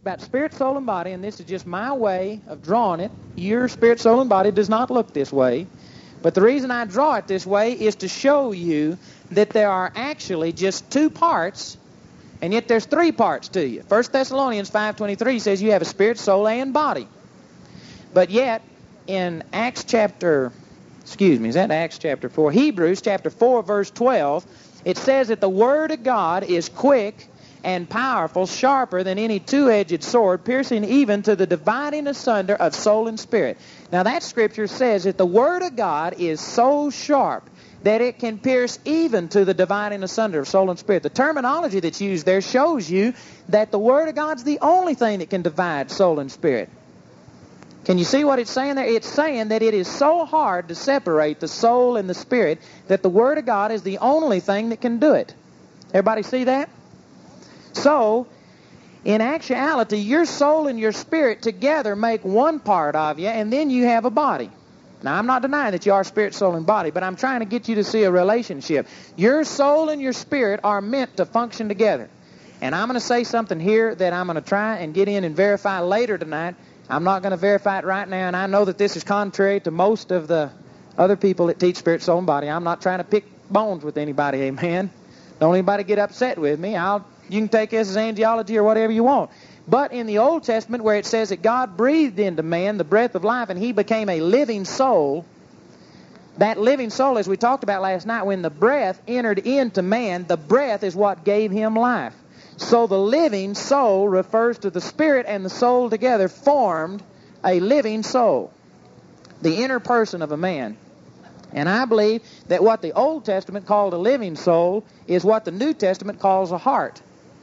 about spirit, soul, and body, and this is just my way of drawing it. Your spirit, soul, and body does not look this way. But the reason I draw it this way is to show you that there are actually just two parts, and yet there's three parts to you. 1 Thessalonians 5:23 says you have a spirit, soul, and body. But yet, in Hebrews chapter 4, verse 12, it says that the Word of God is quick and powerful, sharper than any two-edged sword, piercing even to the dividing asunder of soul and spirit. Now that scripture says that the Word of God is so sharp that it can pierce even to the dividing asunder of soul and spirit. The terminology that's used there shows you that the Word of God's the only thing that can divide soul and spirit. Can you see what it's saying there? It's saying that it is so hard to separate the soul and the spirit that the Word of God is the only thing that can do it. Everybody see that? So, in actuality, your soul and your spirit together make one part of you, and then you have a body. Now, I'm not denying that you are spirit, soul, and body, but I'm trying to get you to see a relationship. Your soul and your spirit are meant to function together. And I'm going to say something here that I'm going to try and get in and verify later tonight. I'm not going to verify it right now, and I know that this is contrary to most of the other people that teach spirit, soul, and body. I'm not trying to pick bones with anybody, amen? Don't anybody get upset with me. You can take this as angiology or whatever you want. But in the Old Testament, where it says that God breathed into man the breath of life and he became a living soul, that living soul, as we talked about last night, when the breath entered into man, the breath is what gave him life. So the living soul refers to the spirit and the soul together formed a living soul, the inner person of a man. And I believe that what the Old Testament called a living soul is what the New Testament calls a heart.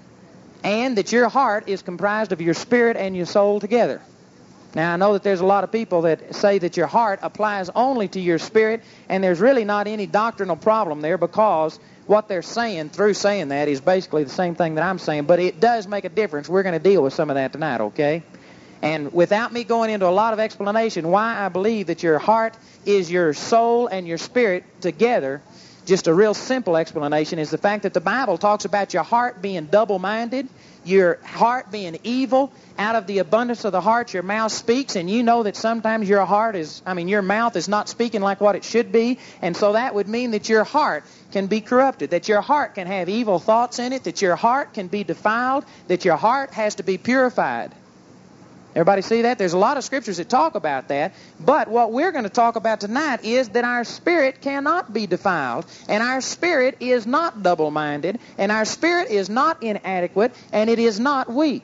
And that your heart is comprised of your spirit and your soul together. Now, I know that there's a lot of people that say that your heart applies only to your spirit, and there's really not any doctrinal problem there, because what they're saying through saying that is basically the same thing that I'm saying, but it does make a difference. We're going to deal with some of that tonight, okay? And without me going into a lot of explanation why I believe that your heart is your soul and your spirit together, just a real simple explanation is the fact that the Bible talks about your heart being double-minded, your heart being evil. Out of the abundance of the heart, your mouth speaks, and you know that sometimes your mouth is not speaking like what it should be, and so that would mean that your heart can be corrupted, that your heart can have evil thoughts in it, that your heart can be defiled, that your heart has to be purified. Everybody see that? There's a lot of scriptures that talk about that, but what we're going to talk about tonight is that our spirit cannot be defiled, and our spirit is not double-minded, and our spirit is not inadequate, and it is not weak.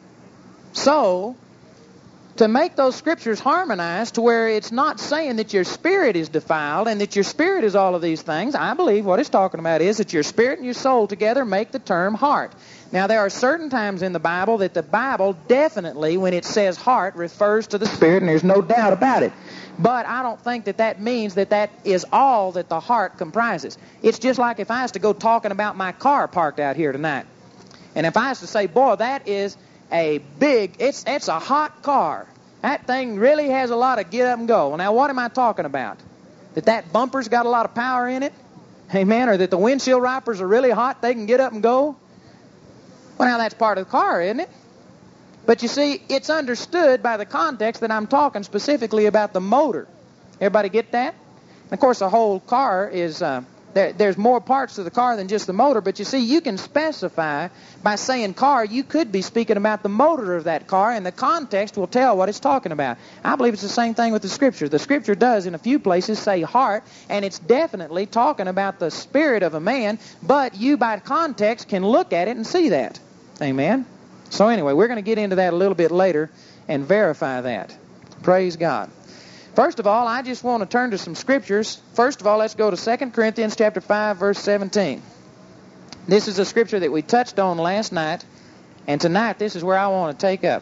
So, to make those scriptures harmonize to where it's not saying that your spirit is defiled and that your spirit is all of these things, I believe what it's talking about is that your spirit and your soul together make the term heart. Now, there are certain times in the Bible that the Bible definitely, when it says heart, refers to the spirit, and there's no doubt about it. But I don't think that that means that that is all that the heart comprises. It's just like if I was to go talking about my car parked out here tonight. And if I was to say, boy, that is a big, it's a hot car. That thing really has a lot of get up and go. Well, now, what am I talking about? That bumper's got a lot of power in it? Amen? Or that the windshield wipers are really hot, they can get up and go? Well, now, that's part of the car, isn't it? But you see, it's understood by the context that I'm talking specifically about the motor. Everybody get that? And of course, the whole car is, there's more parts to the car than just the motor. But you see, you can specify by saying car, you could be speaking about the motor of that car, and the context will tell what it's talking about. I believe it's the same thing with the Scripture. The Scripture does, in a few places, say heart, and it's definitely talking about the spirit of a man, but you, by context, can look at it and see that. Amen? So anyway, we're going to get into that a little bit later and verify that. Praise God. First of all, I just want to turn to some scriptures. First of all, let's go to 2 Corinthians chapter 5, verse 17. This is a scripture that we touched on last night, and tonight this is where I want to take up.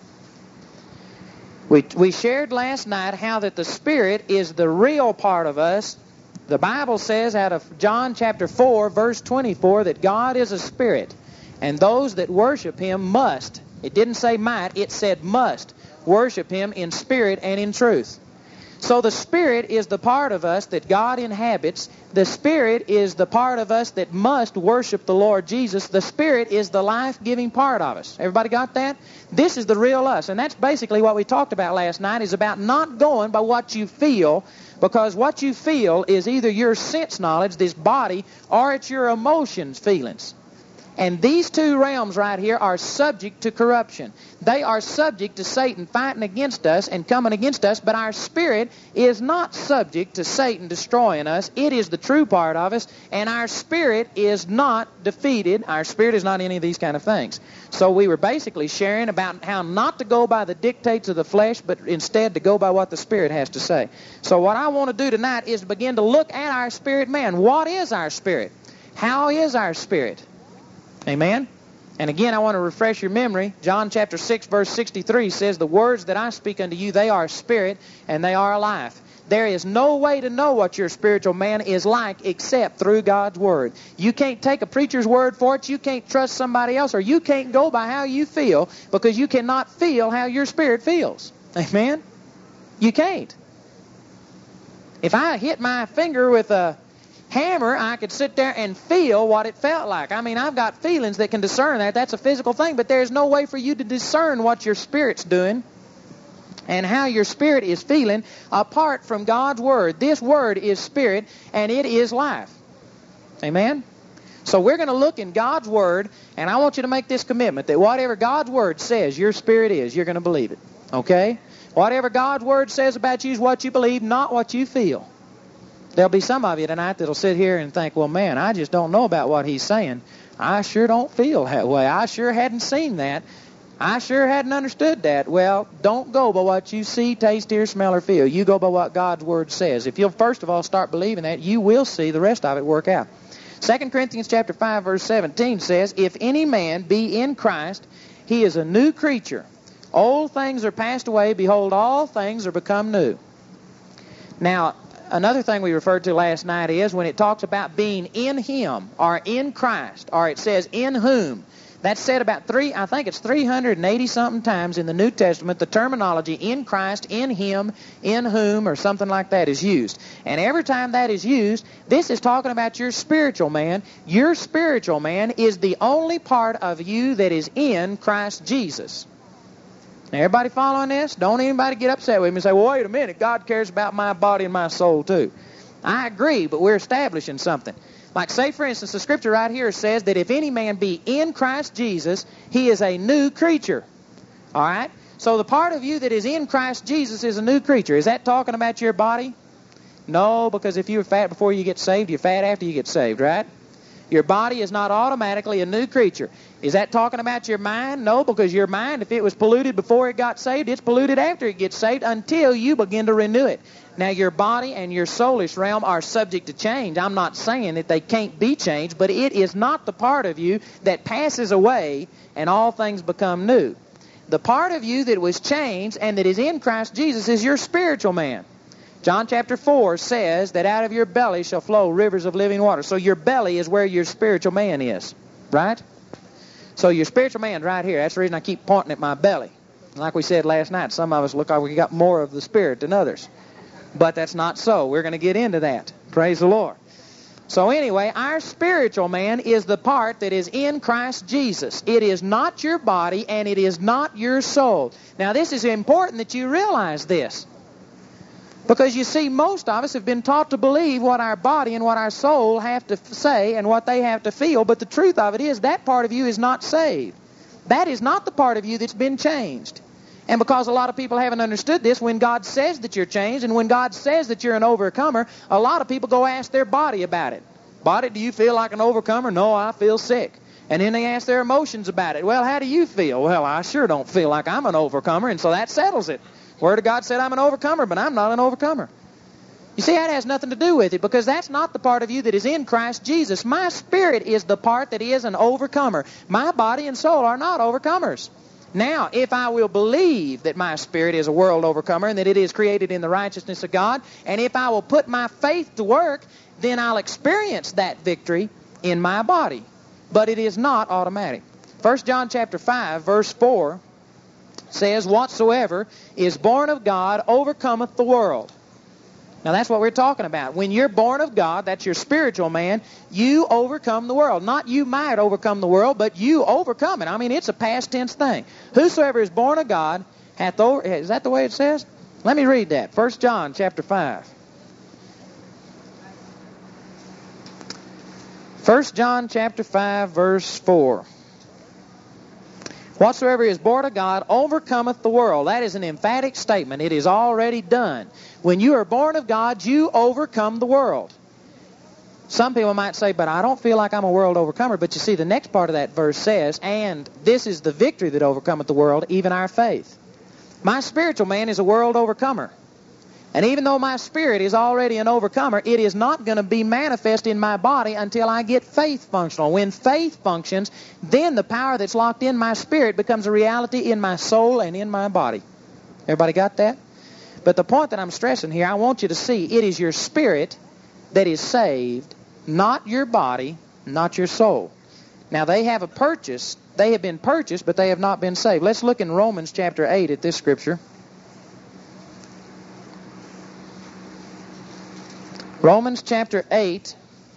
We shared last night how that the Spirit is the real part of us. The Bible says out of John chapter 4, verse 24, that God is a spirit, and those that worship Him must, it didn't say might, it said must, worship Him in spirit and in truth. So the Spirit is the part of us that God inhabits. The Spirit is the part of us that must worship the Lord Jesus. The Spirit is the life-giving part of us. Everybody got that? This is the real us. And that's basically what we talked about last night, is about not going by what you feel, because what you feel is either your sense knowledge, this body, or it's your emotions, feelings. And these two realms right here are subject to corruption. They are subject to Satan fighting against us and coming against us, but our spirit is not subject to Satan destroying us. It is the true part of us, and our spirit is not defeated. Our spirit is not any of these kind of things. So we were basically sharing about how not to go by the dictates of the flesh, but instead to go by what the Spirit has to say. So what I want to do tonight is begin to look at our spirit man. What is our spirit? How is our spirit? Amen? And again, I want to refresh your memory. John chapter 6, verse 63 says, "The words that I speak unto you, they are spirit, and they are life." There is no way to know what your spiritual man is like except through God's Word. You can't take a preacher's word for it. You can't trust somebody else, or you can't go by how you feel, because you cannot feel how your spirit feels. Amen? You can't. If I hit my finger with a hammer, I could sit there and feel what it felt like. I mean, I've got feelings that can discern that. That's a physical thing, but there's no way for you to discern what your spirit's doing and how your spirit is feeling apart from God's Word. This Word is spirit, and it is life. Amen? So we're going to look in God's Word, and I want you to make this commitment that whatever God's Word says your spirit is, you're going to believe it. Okay? Whatever God's Word says about you is what you believe, not what you feel. There'll be some of you tonight that'll sit here and think, well, man, I just don't know about what he's saying. I sure don't feel that way. I sure hadn't seen that. I sure hadn't understood that. Well, don't go by what you see, taste, hear, smell, or feel. You go by what God's Word says. If you'll first of all start believing that, you will see the rest of it work out. 2 Corinthians chapter 5, verse 17 says, "If any man be in Christ, he is a new creature. Old things are passed away. Behold, all things are become new." Now, another thing we referred to last night is when it talks about being in Him or in Christ, or it says in whom. That's said about 380-something times in the New Testament. The terminology in Christ, in Him, in whom, or something like that is used. And every time that is used, this is talking about your spiritual man. Your spiritual man is the only part of you that is in Christ Jesus. Now, everybody following this? Don't anybody get upset with me and say, well, wait a minute, God cares about my body and my soul too. I agree, but we're establishing something. Like, say, for instance, the scripture right here says that if any man be in Christ Jesus, he is a new creature. All right? So the part of you that is in Christ Jesus is a new creature. Is that talking about your body? No, because if you were fat before you get saved, you're fat after you get saved, right? Your body is not automatically a new creature. Is that talking about your mind? No, because your mind, if it was polluted before it got saved, it's polluted after it gets saved until you begin to renew it. Now, your body and your soulish realm are subject to change. I'm not saying that they can't be changed, but it is not the part of you that passes away and all things become new. The part of you that was changed and that is in Christ Jesus is your spiritual man. John chapter 4 says that out of your belly shall flow rivers of living water. So your belly is where your spiritual man is, right? So your spiritual man's right here. That's the reason I keep pointing at my belly. Like we said last night, some of us look like we got more of the Spirit than others. But that's not so. We're going to get into that. Praise the Lord. So anyway, our spiritual man is the part that is in Christ Jesus. It is not your body and it is not your soul. Now this is important that you realize this. Because you see, most of us have been taught to believe what our body and what our soul have to say and what they have to feel. But the truth of it is that part of you is not saved. That is not the part of you that's been changed. And because a lot of people haven't understood this, when God says that you're changed and when God says that you're an overcomer, a lot of people go ask their body about it. Body, do you feel like an overcomer? No, I feel sick. And then they ask their emotions about it. Well, how do you feel? Well, I sure don't feel like I'm an overcomer, and so that settles it. Word of God said I'm an overcomer, but I'm not an overcomer. You see, that has nothing to do with it, because that's not the part of you that is in Christ Jesus. My spirit is the part that is an overcomer. My body and soul are not overcomers. Now, if I will believe that my spirit is a world overcomer and that it is created in the righteousness of God, and if I will put my faith to work, then I'll experience that victory in my body. But it is not automatic. 1 John chapter 5, verse 4 says, whatsoever is born of God overcometh the world. Now that's what we're talking about. When you're born of God, that's your spiritual man, you overcome the world. Not you might overcome the world, but you overcome it. I mean, it's a past tense thing. Whosoever is born of God hath over... Is that the way it says? Let me read that. 1 John chapter 5. 1 John chapter 5, verse 4. Whatsoever is born of God overcometh the world. That is an emphatic statement. It is already done. When you are born of God, you overcome the world. Some people might say, but I don't feel like I'm a world overcomer. But you see, the next part of that verse says, and this is the victory that overcometh the world, even our faith. My spiritual man is a world overcomer. And even though my spirit is already an overcomer, it is not going to be manifest in my body until I get faith functional. When faith functions, then the power that's locked in my spirit becomes a reality in my soul and in my body. Everybody got that? But the point that I'm stressing here, I want you to see, it is your spirit that is saved, not your body, not your soul. Now they have a purchase. They have been purchased, but they have not been saved. Let's look in Romans chapter 8 at this scripture. Romans chapter 8,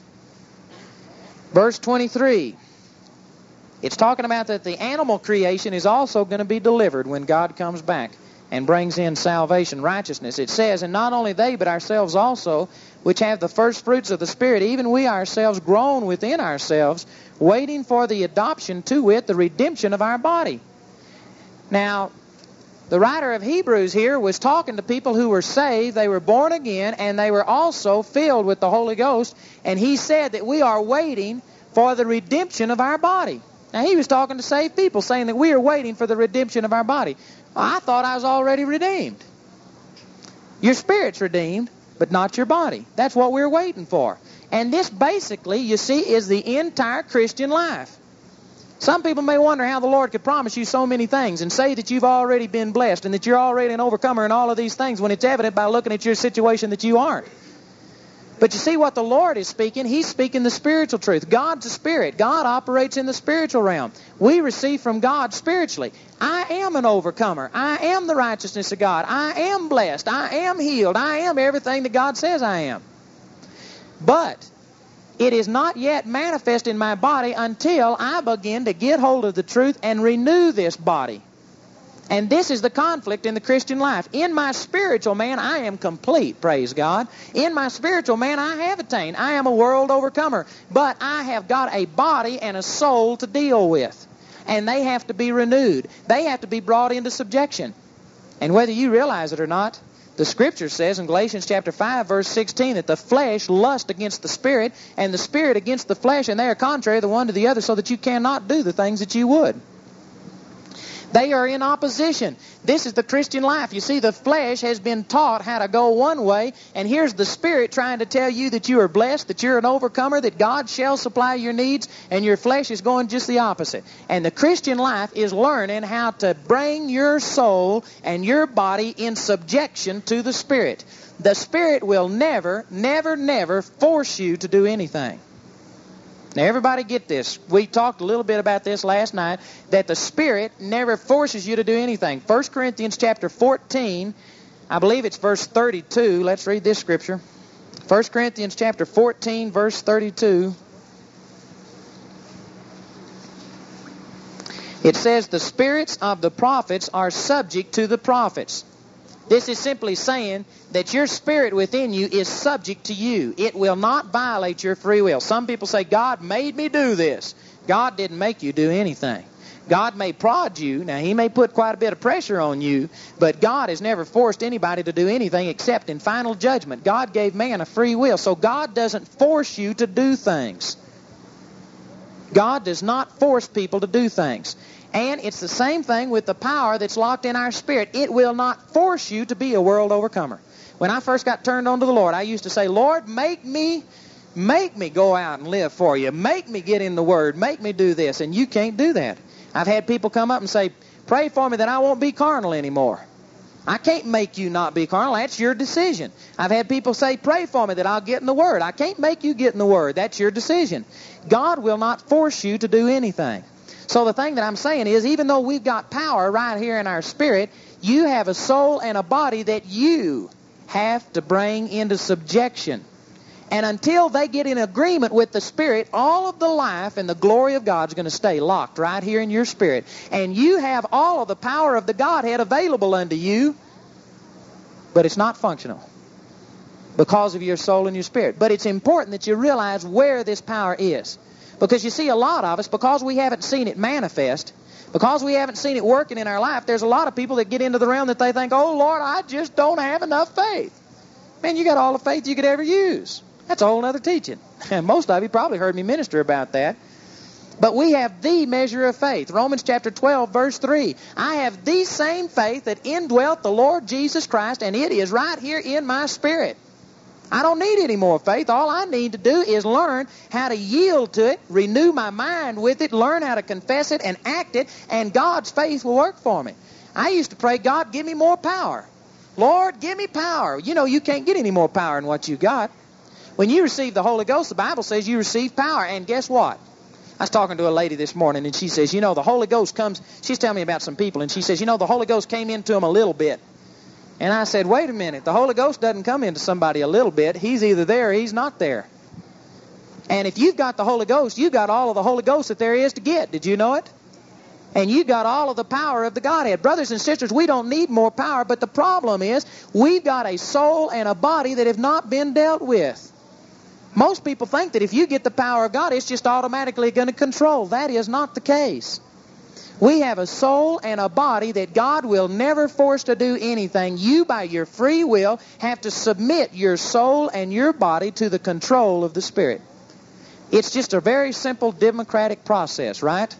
verse 23. It's talking about that the animal creation is also going to be delivered when God comes back and brings in salvation, righteousness. It says, and not only they, but ourselves also, which have the first fruits of the Spirit, even we ourselves groan within ourselves, waiting for the adoption, to wit, the redemption of our body. Now, the writer of Hebrews here was talking to people who were saved, they were born again, and they were also filled with the Holy Ghost. And he said that we are waiting for the redemption of our body. Now he was talking to saved people, saying that we are waiting for the redemption of our body. I thought I was already redeemed. Your spirit's redeemed, but not your body. That's what we're waiting for. And this basically, you see, is the entire Christian life. Some people may wonder how the Lord could promise you so many things and say that you've already been blessed and that you're already an overcomer and all of these things, when it's evident by looking at your situation that you aren't. But you see what the Lord is speaking? He's speaking the spiritual truth. God's a spirit. God operates in the spiritual realm. We receive from God spiritually. I am an overcomer. I am the righteousness of God. I am blessed. I am healed. I am everything that God says I am. But it is not yet manifest in my body until I begin to get hold of the truth and renew this body. And this is the conflict in the Christian life. In my spiritual man, I am complete, praise God. In my spiritual man, I have attained. I am a world overcomer. But I have got a body and a soul to deal with. And they have to be renewed. They have to be brought into subjection. And whether you realize it or not, the Scripture says in Galatians chapter 5, verse 16, that the flesh lusts against the Spirit, and the Spirit against the flesh, and they are contrary the one to the other, so that you cannot do the things that you would. They are in opposition. This is the Christian life. You see, the flesh has been taught how to go one way, and here's the Spirit trying to tell you that you are blessed, that you're an overcomer, that God shall supply your needs, and your flesh is going just the opposite. And the Christian life is learning how to bring your soul and your body in subjection to the Spirit. The Spirit will never, never, never force you to do anything. Now, everybody get this. We talked a little bit about this last night, that the Spirit never forces you to do anything. 1 Corinthians chapter 14, I believe it's verse 32. Let's read this scripture. 1 Corinthians chapter 14, verse 32. It says, the spirits of the prophets are subject to the prophets. This is simply saying that your spirit within you is subject to you. It will not violate your free will. Some people say, God made me do this. God didn't make you do anything. God may prod you. Now, He may put quite a bit of pressure on you, but God has never forced anybody to do anything except in final judgment. God gave man a free will, so God doesn't force you to do things. God does not force people to do things. And it's the same thing with the power that's locked in our spirit. It will not force you to be a world overcomer. When I first got turned on to the Lord, I used to say, Lord, make me go out and live for you. Make me get in the Word. Make me do this. And you can't do that. I've had people come up and say, pray for me that I won't be carnal anymore. I can't make you not be carnal. That's your decision. I've had people say, pray for me that I'll get in the Word. I can't make you get in the Word. That's your decision. God will not force you to do anything. So the thing that I'm saying is, even though we've got power right here in our spirit, you have a soul and a body that you have to bring into subjection. And until they get in agreement with the Spirit, all of the life and the glory of God is going to stay locked right here in your spirit. And you have all of the power of the Godhead available unto you, but it's not functional because of your soul and your spirit. But it's important that you realize where this power is. Because you see, a lot of us, because we haven't seen it manifest, because we haven't seen it working in our life, there's a lot of people that get into the realm that they think, oh, Lord, I just don't have enough faith. Man, you got all the faith you could ever use. That's a whole other teaching. And most of you probably heard me minister about that. But we have the measure of faith. Romans chapter 12, verse 3. I have the same faith that indwelt the Lord Jesus Christ, and it is right here in my spirit. I don't need any more faith. All I need to do is learn how to yield to it, renew my mind with it, learn how to confess it and act it, and God's faith will work for me. I used to pray, God, give me more power. Lord, give me power. You know, you can't get any more power than what you got. When you receive the Holy Ghost, the Bible says you receive power. And guess what? I was talking to a lady this morning, and she says, you know, the Holy Ghost comes. She's telling me about some people, and she says, you know, the Holy Ghost came into them a little bit. And I said, wait a minute. The Holy Ghost doesn't come into somebody a little bit. He's either there or he's not there. And if you've got the Holy Ghost, you've got all of the Holy Ghost that there is to get. Did you know it? And you've got all of the power of the Godhead. Brothers and sisters, we don't need more power, but the problem is we've got a soul and a body that have not been dealt with. Most people think that if you get the power of God, it's just automatically going to control. That is not the case. We have a soul and a body that God will never force to do anything. You, by your free will, have to submit your soul and your body to the control of the Spirit. It's just a very simple democratic process, right?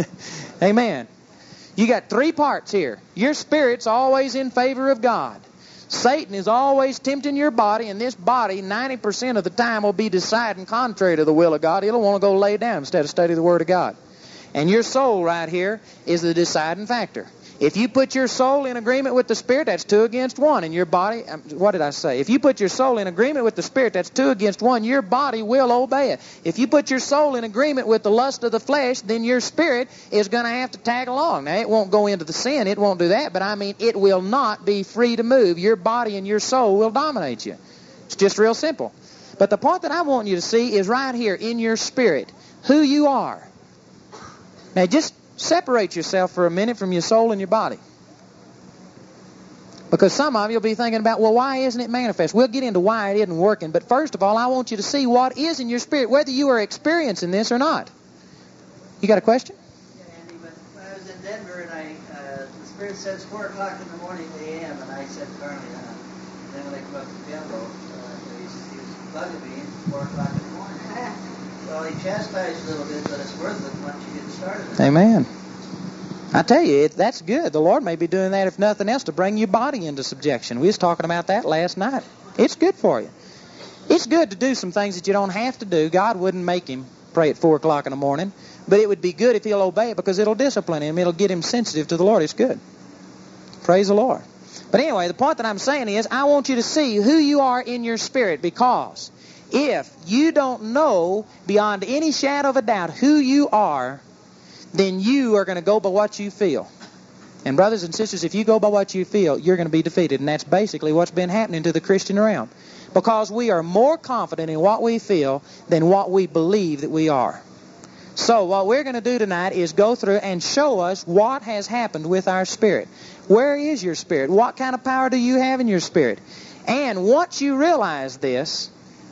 Amen. You got three parts here. Your spirit's always in favor of God. Satan is always tempting your body, and this body 90% of the time will be deciding contrary to the will of God. It'll want to go lay down instead of study the Word of God. And your soul right here is the deciding factor. If you put your soul in agreement with the Spirit, that's 2 against 1. And your body, what did I say? If you put your soul in agreement with the Spirit, that's 2 against 1. Your body will obey it. If you put your soul in agreement with the lust of the flesh, then your spirit is going to have to tag along. Now, it won't go into the sin. It won't do that. But I mean, it will not be free to move. Your body and your soul will dominate you. It's just real simple. But the point that I want you to see is right here in your spirit, who you are. Now, just separate yourself for a minute from your soul and your body. Because some of you will be thinking about, well, why isn't it manifest? We'll get into why it isn't working. But first of all, I want you to see what is in your spirit, whether you are experiencing this or not. You got a question? Yeah, Andy, when I was in Denver and the Spirit says 4 o'clock in the morning a.m. and I said, Carly, then when I come up to Denver, he was bugging me at 4 o'clock in the morning. Well, he chastised a little bit, but it's worth it once you get started. Amen. I tell you, that's good. The Lord may be doing that, if nothing else, to bring your body into subjection. We was talking about that last night. It's good for you. It's good to do some things that you don't have to do. God wouldn't make him pray at 4 o'clock in the morning, but it would be good if he'll obey it because it'll discipline him. It'll get him sensitive to the Lord. It's good. Praise the Lord. But anyway, the point that I'm saying is I want you to see who you are in your spirit, because if you don't know beyond any shadow of a doubt who you are, then you are going to go by what you feel. And brothers and sisters, if you go by what you feel, you're going to be defeated. And that's basically what's been happening to the Christian realm. Because we are more confident in what we feel than what we believe that we are. So what we're going to do tonight is go through and show us what has happened with our spirit. Where is your spirit? What kind of power do you have in your spirit? And once you realize this,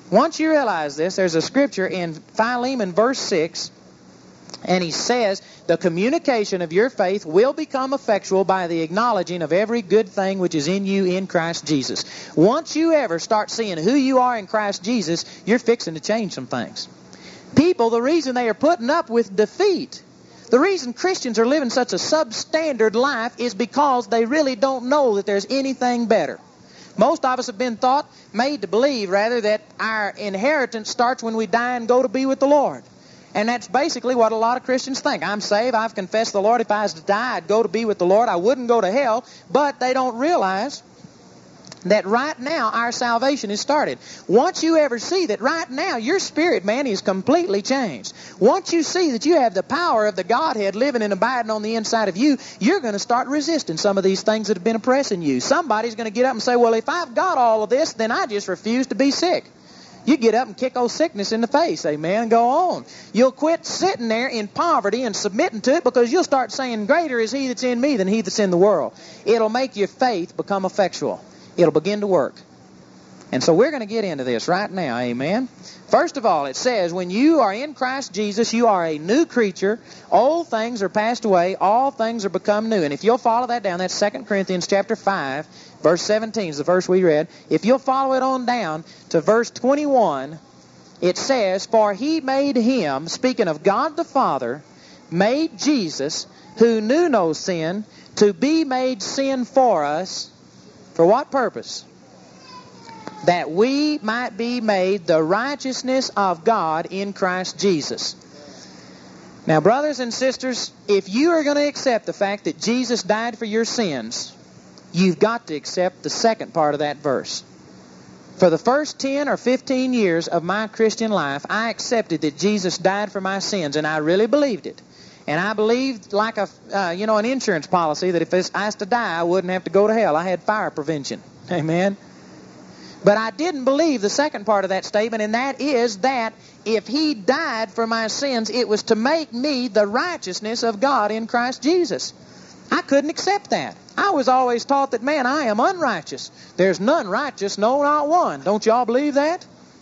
there's a scripture in Philemon verse 6, and he says, the communication of your faith will become effectual by the acknowledging of every good thing which is in you in Christ Jesus. Once you ever start seeing who you are in Christ Jesus, you're fixing to change some things. People, the reason they are putting up with defeat, the reason Christians are living such a substandard life is because they really don't know that there's anything better. Most of us have been made to believe, that our inheritance starts when we die and go to be with the Lord. And that's basically what a lot of Christians think. I'm saved, I've confessed the Lord. If I was to die, I'd go to be with the Lord. I wouldn't go to hell. But they don't realize that right now our salvation is started. Once you ever see that right now your spirit man is completely changed, once you see that you have the power of the Godhead living and abiding on the inside of you, you're going to start resisting some of these things that have been oppressing you. Somebody's going to get up and say, well, if I've got all of this, then I just refuse to be sick. You get up and kick old sickness in the face, amen, and go on. You'll quit sitting there in poverty and submitting to it, because you'll start saying, greater is he that's in me than he that's in the world. It'll make your faith become effectual. It'll begin to work. And so we're going to get into this right now, amen. First of all, it says, when you are in Christ Jesus, you are a new creature. Old things are passed away. All things are become new. And if you'll follow that down, that's 2 Corinthians chapter 5, verse 17 is the verse we read. If you'll follow it on down to verse 21, it says, for he made him, speaking of God the Father, made Jesus, who knew no sin, to be made sin for us. For what purpose? That we might be made the righteousness of God in Christ Jesus. Now, brothers and sisters, if you are going to accept the fact that Jesus died for your sins, you've got to accept the second part of that verse. For the first 10 or 15 years of my Christian life, I accepted that Jesus died for my sins, and I really believed it. And I believed like an insurance policy that if I was to die, I wouldn't have to go to hell. I had fire prevention. Amen. But I didn't believe the second part of that statement, and that is that if he died for my sins, it was to make me the righteousness of God in Christ Jesus. I couldn't accept that. I was always taught that, man, I am unrighteous. There's none righteous, no, not one. Don't y'all believe that?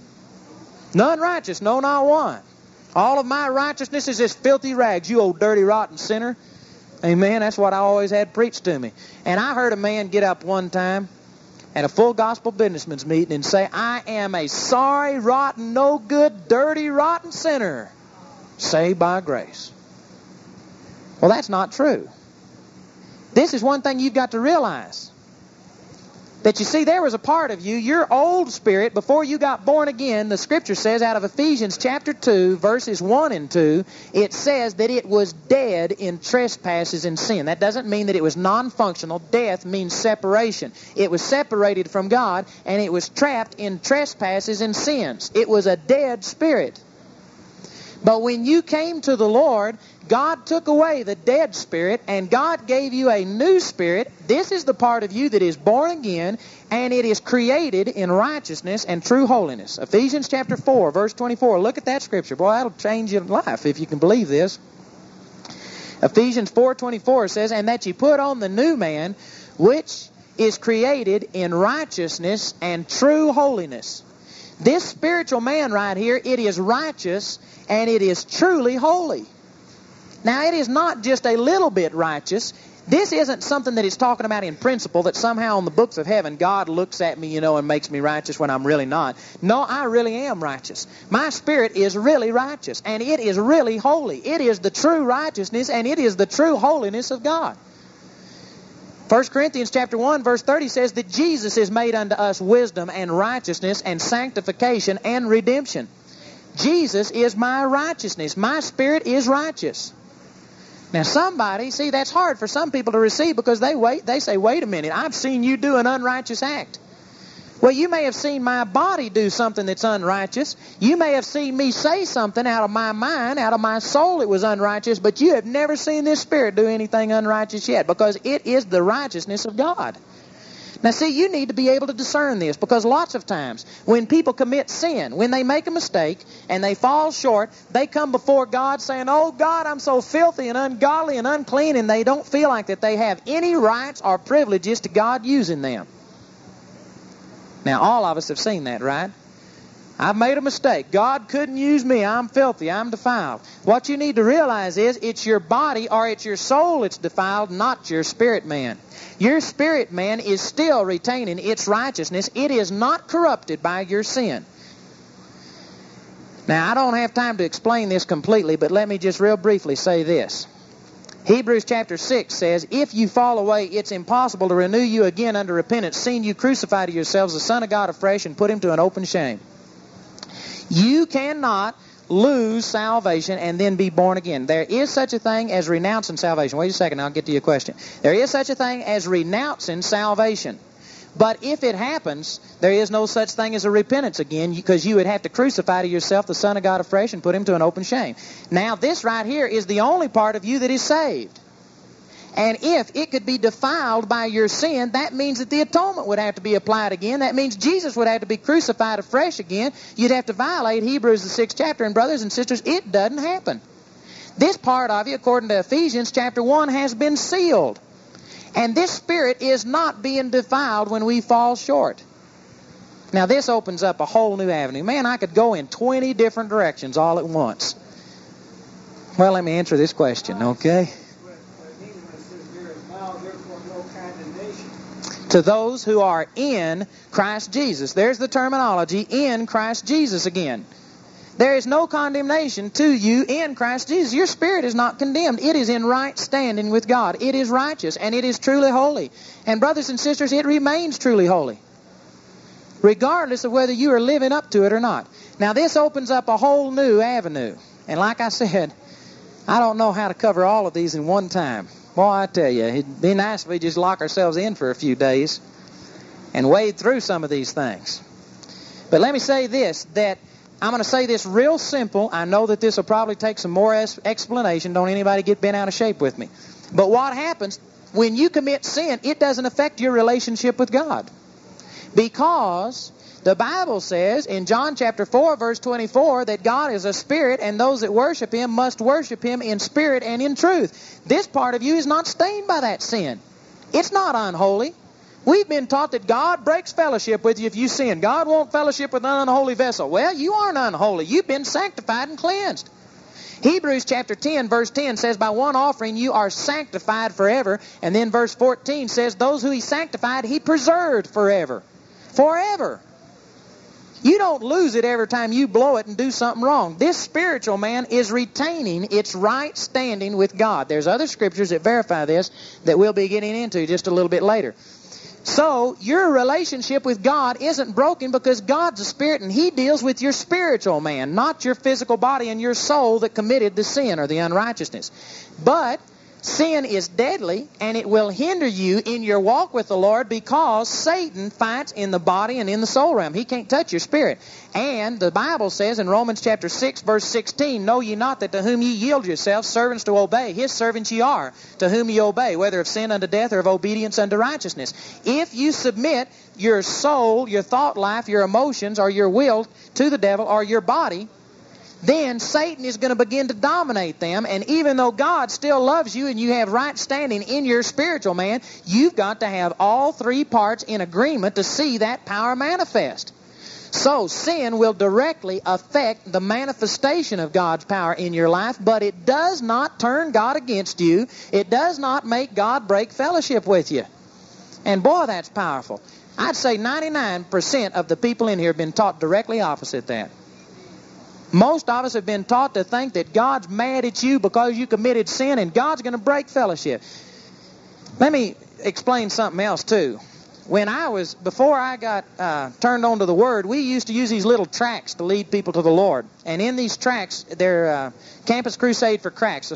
None righteous, no, not one. All of my righteousness is as filthy rags, you old dirty rotten sinner. Amen. That's what I always had preached to me. And I heard a man get up one time at a full gospel businessman's meeting and say, I am a sorry, rotten, no good, dirty, rotten sinner, saved by grace. Well, that's not true. This is one thing you've got to realize. That you see, there was a part of you, your old spirit, before you got born again, the Scripture says out of Ephesians chapter 2, verses 1 and 2, it says that it was dead in trespasses and sin. That doesn't mean that it was non-functional. Death means separation. It was separated from God, and it was trapped in trespasses and sins. It was a dead spirit. But when you came to the Lord, God took away the dead spirit, and God gave you a new spirit. This is the part of you that is born again, and it is created in righteousness and true holiness. Ephesians chapter 4, verse 24. Look at that scripture. Boy, that'll change your life if you can believe this. Ephesians 4:24 says, and that ye put on the new man, which is created in righteousness and true holiness. This spiritual man right here, it is righteous and it is truly holy. Now, it is not just a little bit righteous. This isn't something that he's talking about in principle, that somehow on the books of heaven God looks at me, and makes me righteous when I'm really not. No, I really am righteous. My spirit is really righteous, and it is really holy. It is the true righteousness, and it is the true holiness of God. 1 Corinthians chapter 1, verse 30 says that Jesus is made unto us wisdom and righteousness and sanctification and redemption. Jesus is my righteousness. My spirit is righteous. Now somebody, see, that's hard for some people to receive because they say, wait a minute, I've seen you do an unrighteous act. Well, you may have seen my body do something that's unrighteous. You may have seen me say something out of my mind, out of my soul that was unrighteous, but you have never seen this spirit do anything unrighteous yet, because it is the righteousness of God. Now see, you need to be able to discern this, because lots of times when people commit sin, when they make a mistake and they fall short, they come before God saying, oh God, I'm so filthy and ungodly and unclean, and they don't feel like that they have any rights or privileges to God using them. Now all of us have seen that, right? I've made a mistake. God couldn't use me. I'm filthy. I'm defiled. What you need to realize is it's your body or it's your soul that's defiled, not your spirit man. Your spirit man is still retaining its righteousness. It is not corrupted by your sin. Now, I don't have time to explain this completely, but let me just real briefly say this. Hebrews chapter 6 says, if you fall away, it's impossible to renew you again unto repentance, seeing you crucify to yourselves the Son of God afresh and put him to an open shame. You cannot lose salvation and then be born again. There is such a thing as renouncing salvation. Wait a second, I'll get to your question. There is such a thing as renouncing salvation. But if it happens, there is no such thing as a repentance again, because you would have to crucify to yourself the Son of God afresh and put him to an open shame. Now, this right here is the only part of you that is saved. And if it could be defiled by your sin, that means that the atonement would have to be applied again. That means Jesus would have to be crucified afresh again. You'd have to violate Hebrews the 6th chapter. And brothers and sisters, it doesn't happen. This part of you, according to Ephesians chapter 1, has been sealed. And this spirit is not being defiled when we fall short. Now, this opens up a whole new avenue. Man, I could go in 20 different directions all at once. Well, let me answer this question, okay? To those who are in Christ Jesus. There's the terminology, in Christ Jesus again. There is no condemnation to you in Christ Jesus. Your spirit is not condemned. It is in right standing with God. It is righteous, and it is truly holy. And brothers and sisters, it remains truly holy, regardless of whether you are living up to it or not. Now, this opens up a whole new avenue. And like I said, I don't know how to cover all of these in one time. Boy, I tell you, it'd be nice if we just lock ourselves in for a few days and wade through some of these things. But let me say this, that I'm going to say this real simple. I know that this will probably take some more explanation. Don't anybody get bent out of shape with me. But what happens when you commit sin, it doesn't affect your relationship with God. Because the Bible says in John chapter 4, verse 24, that God is a spirit, and those that worship him must worship him in spirit and in truth. This part of you is not stained by that sin. It's not unholy. We've been taught that God breaks fellowship with you if you sin. God won't fellowship with an unholy vessel. Well, you aren't unholy. You've been sanctified and cleansed. Hebrews chapter 10, verse 10 says, by one offering you are sanctified forever. And then verse 14 says, those who he sanctified, he preserved forever. Forever. You don't lose it every time you blow it and do something wrong. This spiritual man is retaining its right standing with God. There's other scriptures that verify this that we'll be getting into just a little bit later. So your relationship with God isn't broken because God's a spirit and he deals with your spiritual man, not your physical body and your soul that committed the sin or the unrighteousness. But sin is deadly, and it will hinder you in your walk with the Lord because Satan fights in the body and in the soul realm. He can't touch your spirit. And the Bible says in Romans chapter 6, verse 16, know ye not that to whom ye yield yourselves, servants to obey, his servants ye are, to whom ye obey, whether of sin unto death or of obedience unto righteousness. If you submit your soul, your thought life, your emotions, or your will to the devil or your body, then Satan is going to begin to dominate them. And even though God still loves you and you have right standing in your spiritual man, you've got to have all three parts in agreement to see that power manifest. So sin will directly affect the manifestation of God's power in your life, but it does not turn God against you. It does not make God break fellowship with you. And boy, that's powerful. I'd say 99% of the people in here have been taught directly opposite that. Most of us have been taught to think that God's mad at you because you committed sin and God's going to break fellowship. Let me explain something else too. Before I got turned on to the Word, we used to use these little tracts to lead people to the Lord. And in these tracts, they're Campus Crusade for Cracks,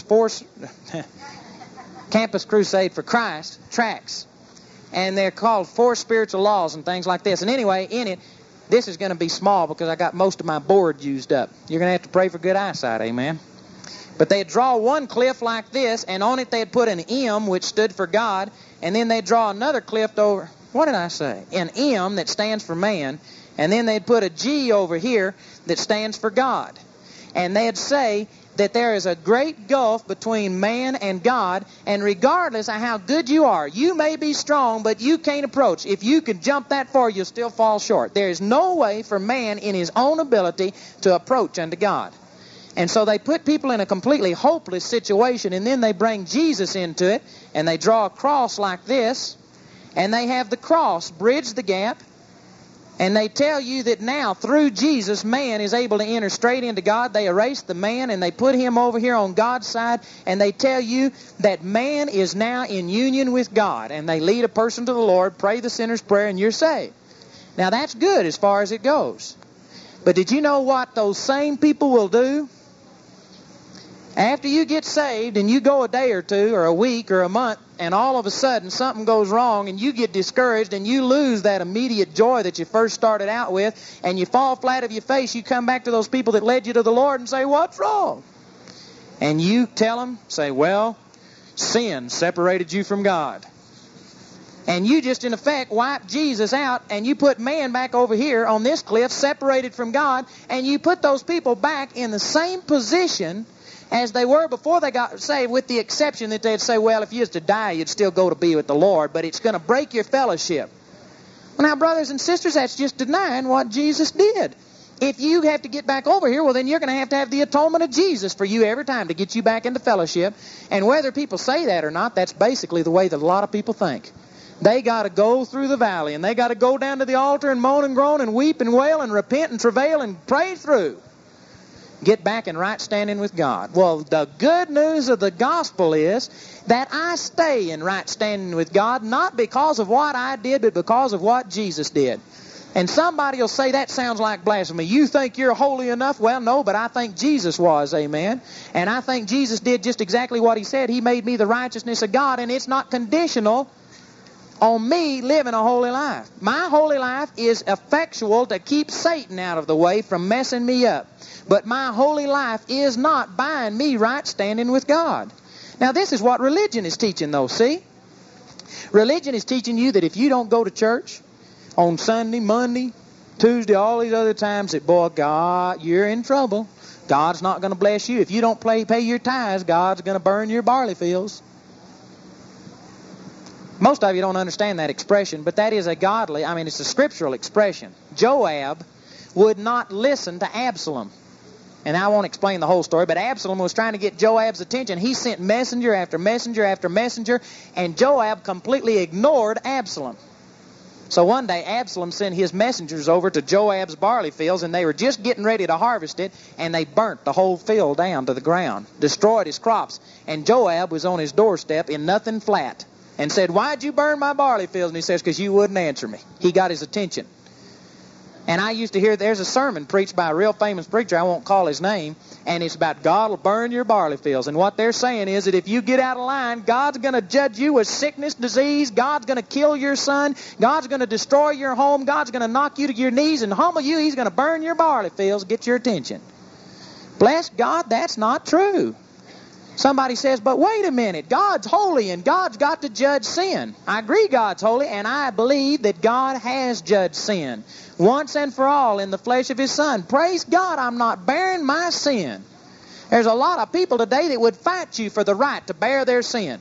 Campus Crusade for Christ tracts. And they're called 4 Spiritual Laws and things like this. And anyway, in it, this is going to be small because I got most of my board used up. You're going to have to pray for good eyesight, amen? But they'd draw one cliff like this, and on it they'd put an M, which stood for God, and then they'd draw another cliff over, what did I say? An M that stands for man, and then they'd put a G over here that stands for God. And they'd say that there is a great gulf between man and God, and regardless of how good you are, you may be strong, but you can't approach. If you can jump that far, you'll still fall short. There is no way for man in his own ability to approach unto God. And so they put people in a completely hopeless situation, and then they bring Jesus into it, and they draw a cross like this, and they have the cross bridge the gap. And they tell you that now, through Jesus, man is able to enter straight into God. They erase the man and they put him over here on God's side. And they tell you that man is now in union with God. And they lead a person to the Lord, pray the sinner's prayer, and you're saved. Now, that's good as far as it goes. But did you know what those same people will do? After you get saved and you go a day or two or a week or a month, and all of a sudden something goes wrong and you get discouraged and you lose that immediate joy that you first started out with, and you fall flat of your face, you come back to those people that led you to the Lord and say, what's wrong? And you tell them, say, well, sin separated you from God. And you just, in effect, wipe Jesus out, and you put man back over here on this cliff, separated from God, and you put those people back in the same position as they were before they got saved, with the exception that they'd say, well, if you was to die, you'd still go to be with the Lord, but it's going to break your fellowship. Well, now, brothers and sisters, that's just denying what Jesus did. If you have to get back over here, well, then you're going to have the atonement of Jesus for you every time to get you back into fellowship. And whether people say that or not, that's basically the way that a lot of people think. They got to go through the valley, and they got to go down to the altar and moan and groan and weep and wail and repent and travail and pray through. Get back in right standing with God. Well, the good news of the gospel is that I stay in right standing with God, not because of what I did, but because of what Jesus did. And somebody will say, that sounds like blasphemy. You think you're holy enough? Well, no, but I think Jesus was, amen. And I think Jesus did just exactly what he said. He made me the righteousness of God, and it's not conditional on me living a holy life. My holy life is effectual to keep Satan out of the way from messing me up. But my holy life is not buying me right standing with God. Now, this is what religion is teaching, though, see? Religion is teaching you that if you don't go to church on Sunday, Monday, Tuesday, all these other times, that, boy, God, you're in trouble. God's not going to bless you. If you don't pay your tithes, God's going to burn your barley fields. Most of you don't understand that expression, but that is it's a scriptural expression. Joab would not listen to Absalom. And I won't explain the whole story, but Absalom was trying to get Joab's attention. He sent messenger after messenger after messenger, and Joab completely ignored Absalom. So one day, Absalom sent his messengers over to Joab's barley fields, and they were just getting ready to harvest it, and they burnt the whole field down to the ground, destroyed his crops. And Joab was on his doorstep in nothing flat and said, why'd you burn my barley fields? And he says, because you wouldn't answer me. He got his attention. And I used to hear, there's a sermon preached by a real famous preacher, I won't call his name, and it's about God will burn your barley fields. And what they're saying is that if you get out of line, God's going to judge you with sickness, disease, God's going to kill your son, God's going to destroy your home, God's going to knock you to your knees and humble you, He's going to burn your barley fields, get your attention. Bless God, that's not true. Somebody says, but wait a minute, God's holy and God's got to judge sin. I agree God's holy, and I believe that God has judged sin once and for all in the flesh of His Son. Praise God, I'm not bearing my sin. There's a lot of people today that would fight you for the right to bear their sin.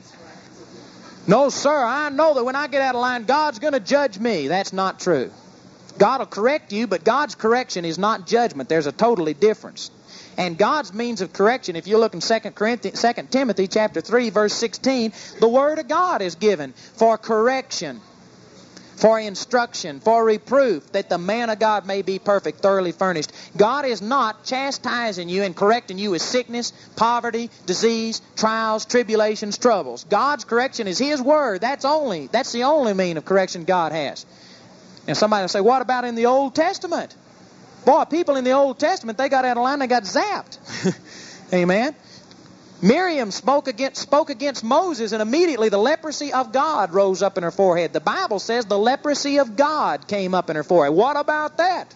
No, sir, I know that when I get out of line, God's going to judge me. That's not true. God will correct you, but God's correction is not judgment. There's a totally difference. And God's means of correction, if you look in 2 Timothy chapter 3, verse 16, the Word of God is given for correction, for instruction, for reproof, that the man of God may be perfect, thoroughly furnished. God is not chastising you and correcting you with sickness, poverty, disease, trials, tribulations, troubles. God's correction is His Word. That's the only mean of correction God has. And somebody will say, what about in the Old Testament? Boy, people in the Old Testament, they got out of line, they got zapped. Amen. Miriam spoke against Moses, and immediately the leprosy of God rose up in her forehead. The Bible says the leprosy of God came up in her forehead. What about that?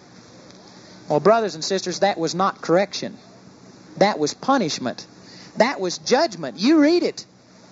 Well, brothers and sisters, that was not correction. That was punishment. That was judgment. You read it.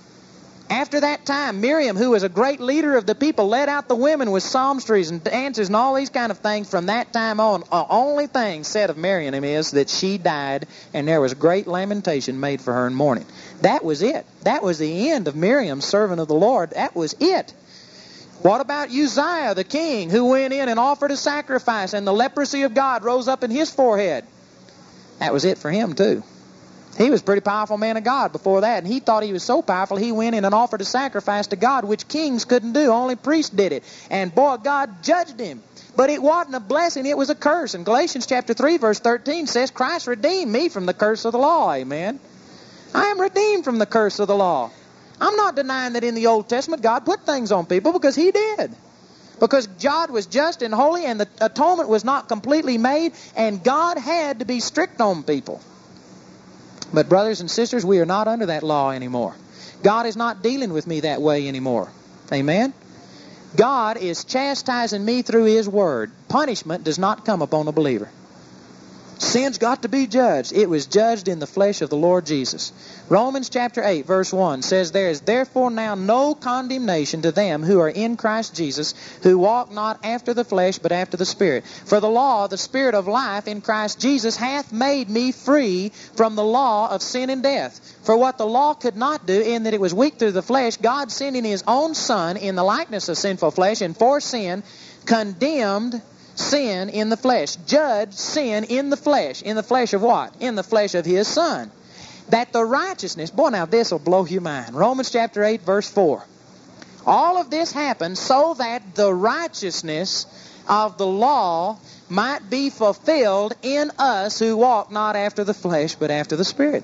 After that time, Miriam, who was a great leader of the people, led out the women with psalmistries and dances and all these kind of things. From that time on, the only thing said of Miriam is that she died, and there was great lamentation made for her in mourning. That was it. That was the end of Miriam, servant of the Lord. That was it. What about Uzziah, the king, who went in and offered a sacrifice, and the leprosy of God rose up in his forehead? That was it for him, too. He was a pretty powerful man of God before that, and he thought he was so powerful he went in and offered a sacrifice to God, which kings couldn't do. Only priests did it. And boy, God judged him. But it wasn't a blessing, it was a curse. And Galatians chapter 3, verse 13 says, Christ redeemed me from the curse of the law. Amen. I am redeemed from the curse of the law. I'm not denying that in the Old Testament God put things on people, because He did. Because God was just and holy, and the atonement was not completely made, and God had to be strict on people. But brothers and sisters, we are not under that law anymore. God is not dealing with me that way anymore. Amen? God is chastising me through His Word. Punishment does not come upon a believer. Sin's got to be judged. It was judged in the flesh of the Lord Jesus. Romans chapter 8, verse 1 says, There is therefore now no condemnation to them who are in Christ Jesus, who walk not after the flesh, but after the Spirit. For the law, the Spirit of life in Christ Jesus, hath made me free from the law of sin and death. For what the law could not do, in that it was weak through the flesh, God sending His own Son in the likeness of sinful flesh, and for sin, condemned sin in the flesh, judged sin in the flesh. In the flesh of what? In the flesh of His Son. That the righteousness, boy, now this will blow your mind. Romans chapter 8, verse 4. All of this happened so that the righteousness of the law might be fulfilled in us who walk not after the flesh, but after the Spirit.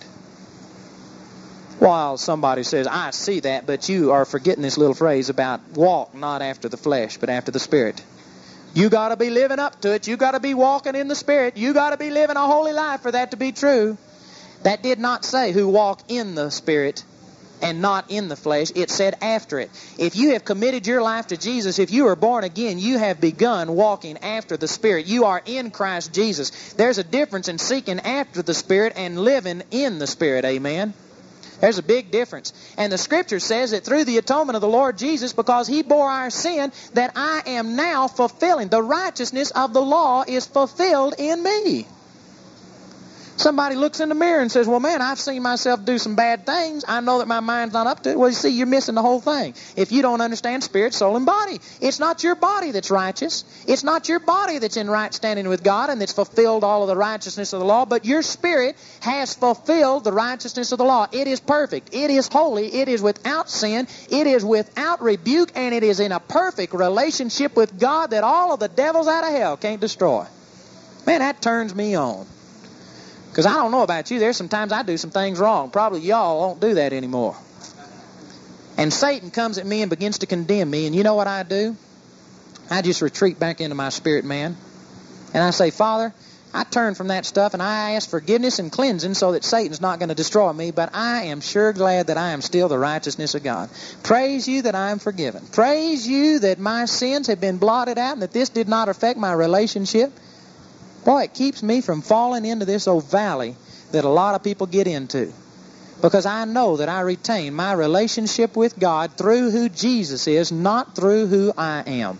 While somebody says, I see that, but you are forgetting this little phrase about walk not after the flesh, but after the Spirit. You got to be living up to it. You got to be walking in the Spirit. You got to be living a holy life for that to be true. That did not say who walk in the Spirit and not in the flesh. It said after it. If you have committed your life to Jesus, if you are born again, you have begun walking after the Spirit. You are in Christ Jesus. There's a difference in seeking after the Spirit and living in the Spirit. Amen. There's a big difference. And the Scripture says that through the atonement of the Lord Jesus, because He bore our sin, that I am now fulfilling. The righteousness of the law is fulfilled in me. Somebody looks in the mirror and says, well, man, I've seen myself do some bad things. I know that my mind's not up to it. Well, you see, you're missing the whole thing. If you don't understand spirit, soul, and body. It's not your body that's righteous. It's not your body that's in right standing with God and that's fulfilled all of the righteousness of the law, but your spirit has fulfilled the righteousness of the law. It is perfect. It is holy. It is without sin. It is without rebuke, and it is in a perfect relationship with God that all of the devils out of hell can't destroy. Man, that turns me on. Because I don't know about you, there's sometimes I do some things wrong. Probably y'all won't do that anymore. And Satan comes at me and begins to condemn me. And you know what I do? I just retreat back into my spirit man. And I say, Father, I turn from that stuff and I ask forgiveness and cleansing so that Satan's not going to destroy me. But I am sure glad that I am still the righteousness of God. Praise you that I am forgiven. Praise you that my sins have been blotted out and that this did not affect my relationship. Boy, it keeps me from falling into this old valley that a lot of people get into. Because I know that I retain my relationship with God through who Jesus is, not through who I am.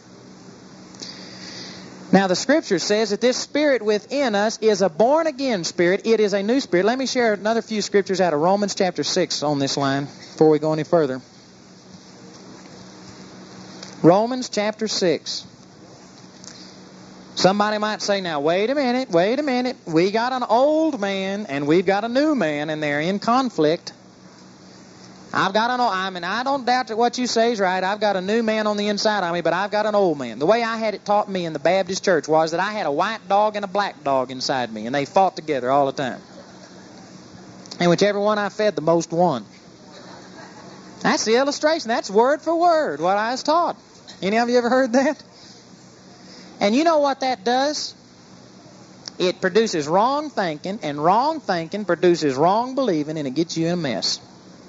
Now, the Scripture says that this spirit within us is a born-again spirit. It is a new spirit. Let me share another few scriptures out of Romans chapter 6 on this line before we go any further. Romans chapter 6. Somebody might say, now, wait a minute. We got an old man and we've got a new man and they're in conflict. I don't doubt that what you say is right. I've got a new man on the inside of me, but I've got an old man. The way I had it taught me in the Baptist church was that I had a white dog and a black dog inside me, and they fought together all the time. And whichever one I fed, the most won. That's the illustration. That's word for word what I was taught. Any of you ever heard that? And you know what that does? It produces wrong thinking, and wrong thinking produces wrong believing, and it gets you in a mess.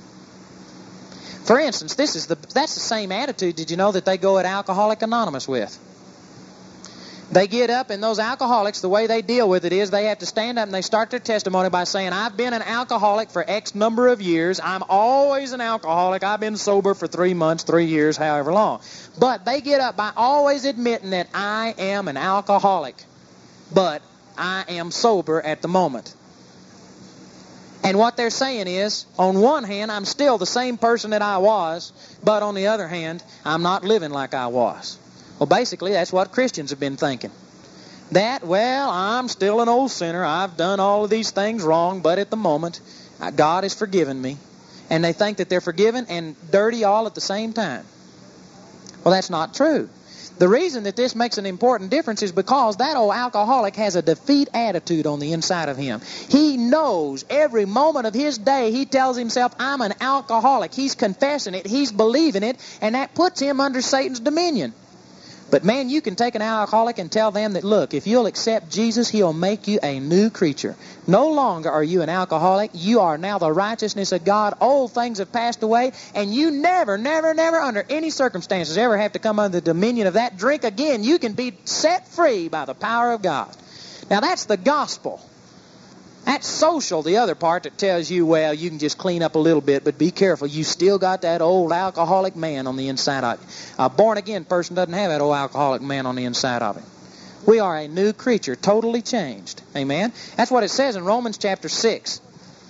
For instance, that's the same attitude, did you know, that they go at Alcoholics Anonymous with? They get up, and those alcoholics, the way they deal with it is they have to stand up and they start their testimony by saying, I've been an alcoholic for X number of years. I'm always an alcoholic. I've been sober for 3 months, 3 years, however long. But they get up by always admitting that I am an alcoholic, but I am sober at the moment. And what they're saying is, on one hand, I'm still the same person that I was, but on the other hand, I'm not living like I was. Well, basically, that's what Christians have been thinking. I'm still an old sinner. I've done all of these things wrong, but at the moment, God has forgiven me. And they think that they're forgiven and dirty all at the same time. Well, that's not true. The reason that this makes an important difference is because that old alcoholic has a defeat attitude on the inside of him. He knows every moment of his day, he tells himself, I'm an alcoholic. He's confessing it, he's believing it, and that puts him under Satan's dominion. But man, you can take an alcoholic and tell them that, look, if you'll accept Jesus, He'll make you a new creature. No longer are you an alcoholic. You are now the righteousness of God. Old things have passed away, and you never, under any circumstances, ever have to come under the dominion of that drink again. You can be set free by the power of God. Now, that's the gospel. That's social, the other part that tells you, well, you can just clean up a little bit, but be careful. You still got that old alcoholic man on the inside of you. A born-again person doesn't have that old alcoholic man on the inside of him. We are a new creature, totally changed. Amen? That's what it says in Romans chapter 6.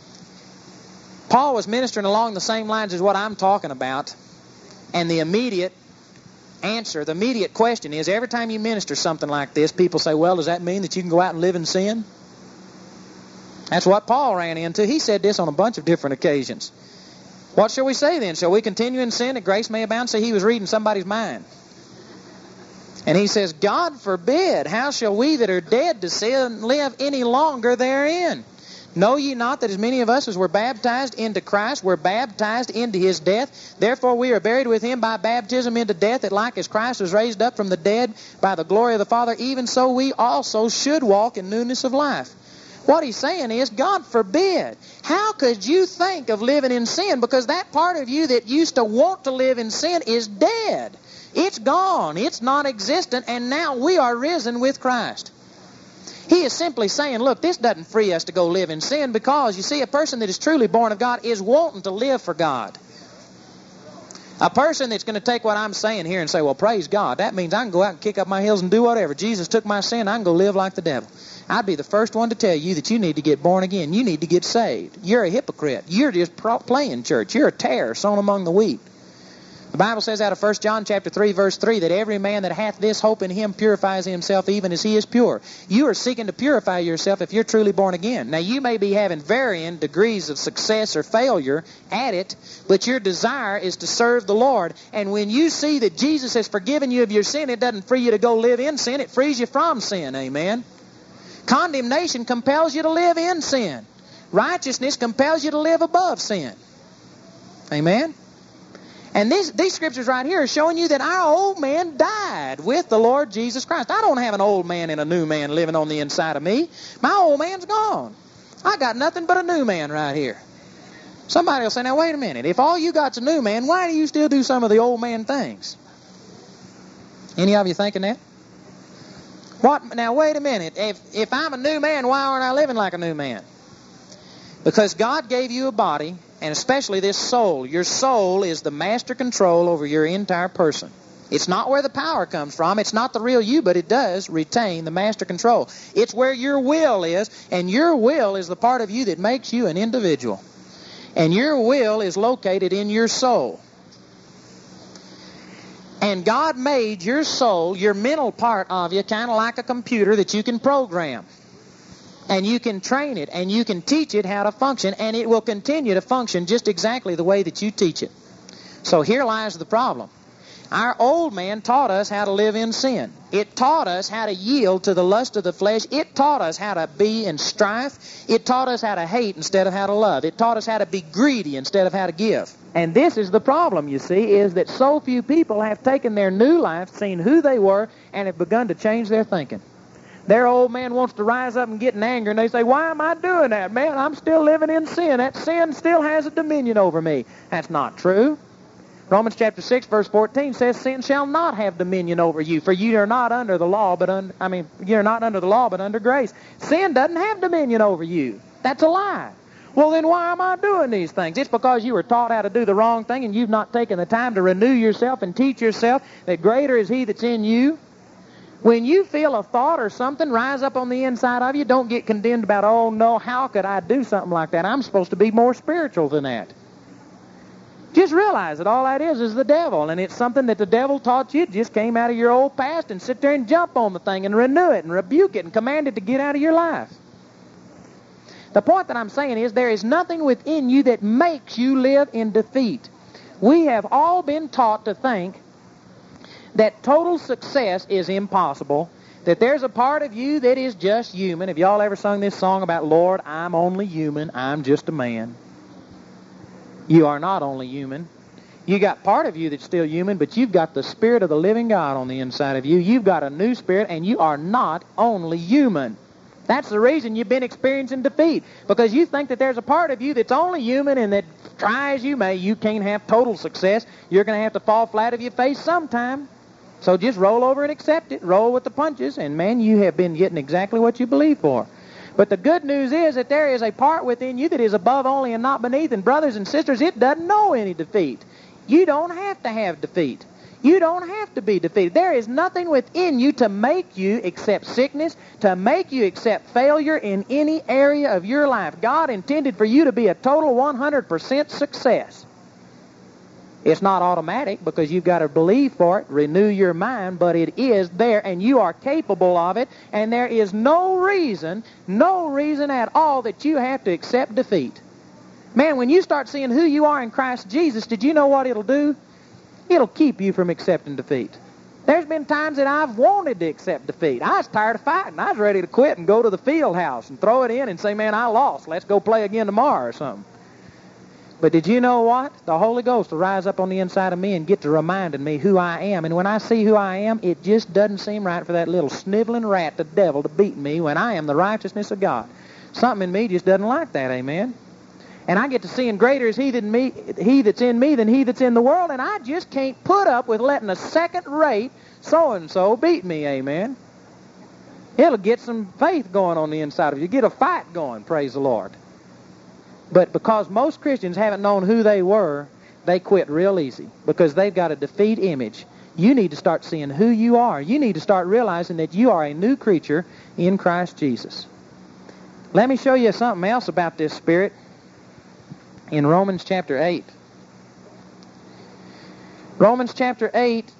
Paul was ministering along the same lines as what I'm talking about, and the immediate answer, the immediate question is, every time you minister something like this, people say, well, does that mean that you can go out and live in sin? That's what Paul ran into. He said this on a bunch of different occasions. What shall we say then? Shall we continue in sin that grace may abound? See, he was reading somebody's mind. And he says, God forbid, how shall we that are dead to sin live any longer therein? Know ye not that as many of us as were baptized into Christ were baptized into His death? Therefore we are buried with Him by baptism into death, that like as Christ was raised up from the dead by the glory of the Father, even so we also should walk in newness of life. What he's saying is, God forbid. How could you think of living in sin? Because that part of you that used to want to live in sin is dead. It's gone. It's non-existent. And now we are risen with Christ. He is simply saying, look, this doesn't free us to go live in sin, because, you see, a person that is truly born of God is wanting to live for God. A person that's going to take what I'm saying here and say, well, praise God, that means I can go out and kick up my heels and do whatever. Jesus took my sin, I can go live like the devil. I'd be the first one to tell you that you need to get born again. You need to get saved. You're a hypocrite. You're just playing church. You're a tare sown among the wheat. The Bible says out of 1 John chapter 3, verse 3, that every man that hath this hope in Him purifies himself even as he is pure. You are seeking to purify yourself if you're truly born again. Now, you may be having varying degrees of success or failure at it, but your desire is to serve the Lord. And when you see that Jesus has forgiven you of your sin, it doesn't free you to go live in sin. It frees you from sin. Amen? Condemnation compels you to live in sin. Righteousness compels you to live above sin. Amen? And these scriptures right here are showing you that our old man died with the Lord Jesus Christ. I don't have an old man and a new man living on the inside of me. My old man's gone. I got nothing but a new man right here. Somebody will say, now wait a minute. If all you got's a new man, why do you still do some of the old man things? Any of you thinking that? What? Now wait a minute. If I'm a new man, why aren't I living like a new man? Because God gave you a body, and especially this soul. Your soul is the master control over your entire person. It's not where the power comes from. It's not the real you, but it does retain the master control. It's where your will is, and your will is the part of you that makes you an individual. And your will is located in your soul. And God made your soul, your mental part of you, kind of like a computer that you can program. And you can train it, and you can teach it how to function, and it will continue to function just exactly the way that you teach it. So here lies the problem. Our old man taught us how to live in sin. It taught us how to yield to the lust of the flesh. It taught us how to be in strife. It taught us how to hate instead of how to love. It taught us how to be greedy instead of how to give. And this is the problem, you see, is that so few people have taken their new life, seen who they were, and have begun to change their thinking. Their old man wants to rise up and get in anger, and they say, why am I doing that, man? I'm still living in sin. That sin still has a dominion over me. That's not true. Romans chapter 6, verse 14 says, sin shall not have dominion over you, for you are not under the law, you're not under the law, but under grace. Sin doesn't have dominion over you. That's a lie. Well, then why am I doing these things? It's because you were taught how to do the wrong thing, and you've not taken the time to renew yourself and teach yourself that greater is He that's in you. When you feel a thought or something rise up on the inside of you, don't get condemned about, oh no, how could I do something like that? I'm supposed to be more spiritual than that. Just realize that all that is the devil, and it's something that the devil taught you. It just came out of your old past, and sit there and jump on the thing and renew it and rebuke it and command it to get out of your life. The point that I'm saying is there is nothing within you that makes you live in defeat. We have all been taught to think that total success is impossible, that there's a part of you that is just human. Have y'all ever sung this song about, Lord, I'm only human, I'm just a man? You are not only human. You got part of you that's still human, but you've got the Spirit of the living God on the inside of you. You've got a new spirit, and you are not only human. That's the reason you've been experiencing defeat, because you think that there's a part of you that's only human, and that try as you may, you can't have total success. You're going to have to fall flat of your face sometime. So just roll over and accept it. Roll with the punches, and man, you have been getting exactly what you believe for. But the good news is that there is a part within you that is above only and not beneath, and brothers and sisters, it doesn't know any defeat. You don't have to have defeat. You don't have to be defeated. There is nothing within you to make you accept sickness, to make you accept failure in any area of your life. God intended for you to be a total 100% success. It's not automatic because you've got to believe for it, renew your mind, but it is there and you are capable of it, and there is no reason at all that you have to accept defeat. Man, when you start seeing who you are in Christ Jesus, did you know what it'll do? It'll keep you from accepting defeat. There's been times that I've wanted to accept defeat. I was tired of fighting. I was ready to quit and go to the field house and throw it in and say, man, I lost. Let's go play again tomorrow or something. But did you know what? The Holy Ghost will rise up on the inside of me and get to reminding me who I am. And when I see who I am, it just doesn't seem right for that little sniveling rat, the devil, to beat me when I am the righteousness of God. Something in me just doesn't like that, amen? And I get to seeing greater is he that's in me than he that's in the world, and I just can't put up with letting a second-rate so-and-so beat me, amen? It'll get some faith going on the inside of you. Get a fight going, praise the Lord. But because most Christians haven't known who they were, they quit real easy because they've got a defeat image. You need to start seeing who you are. You need to start realizing that you are a new creature in Christ Jesus. Let me show you something else about this Spirit. In Romans chapter 8. Romans chapter 8,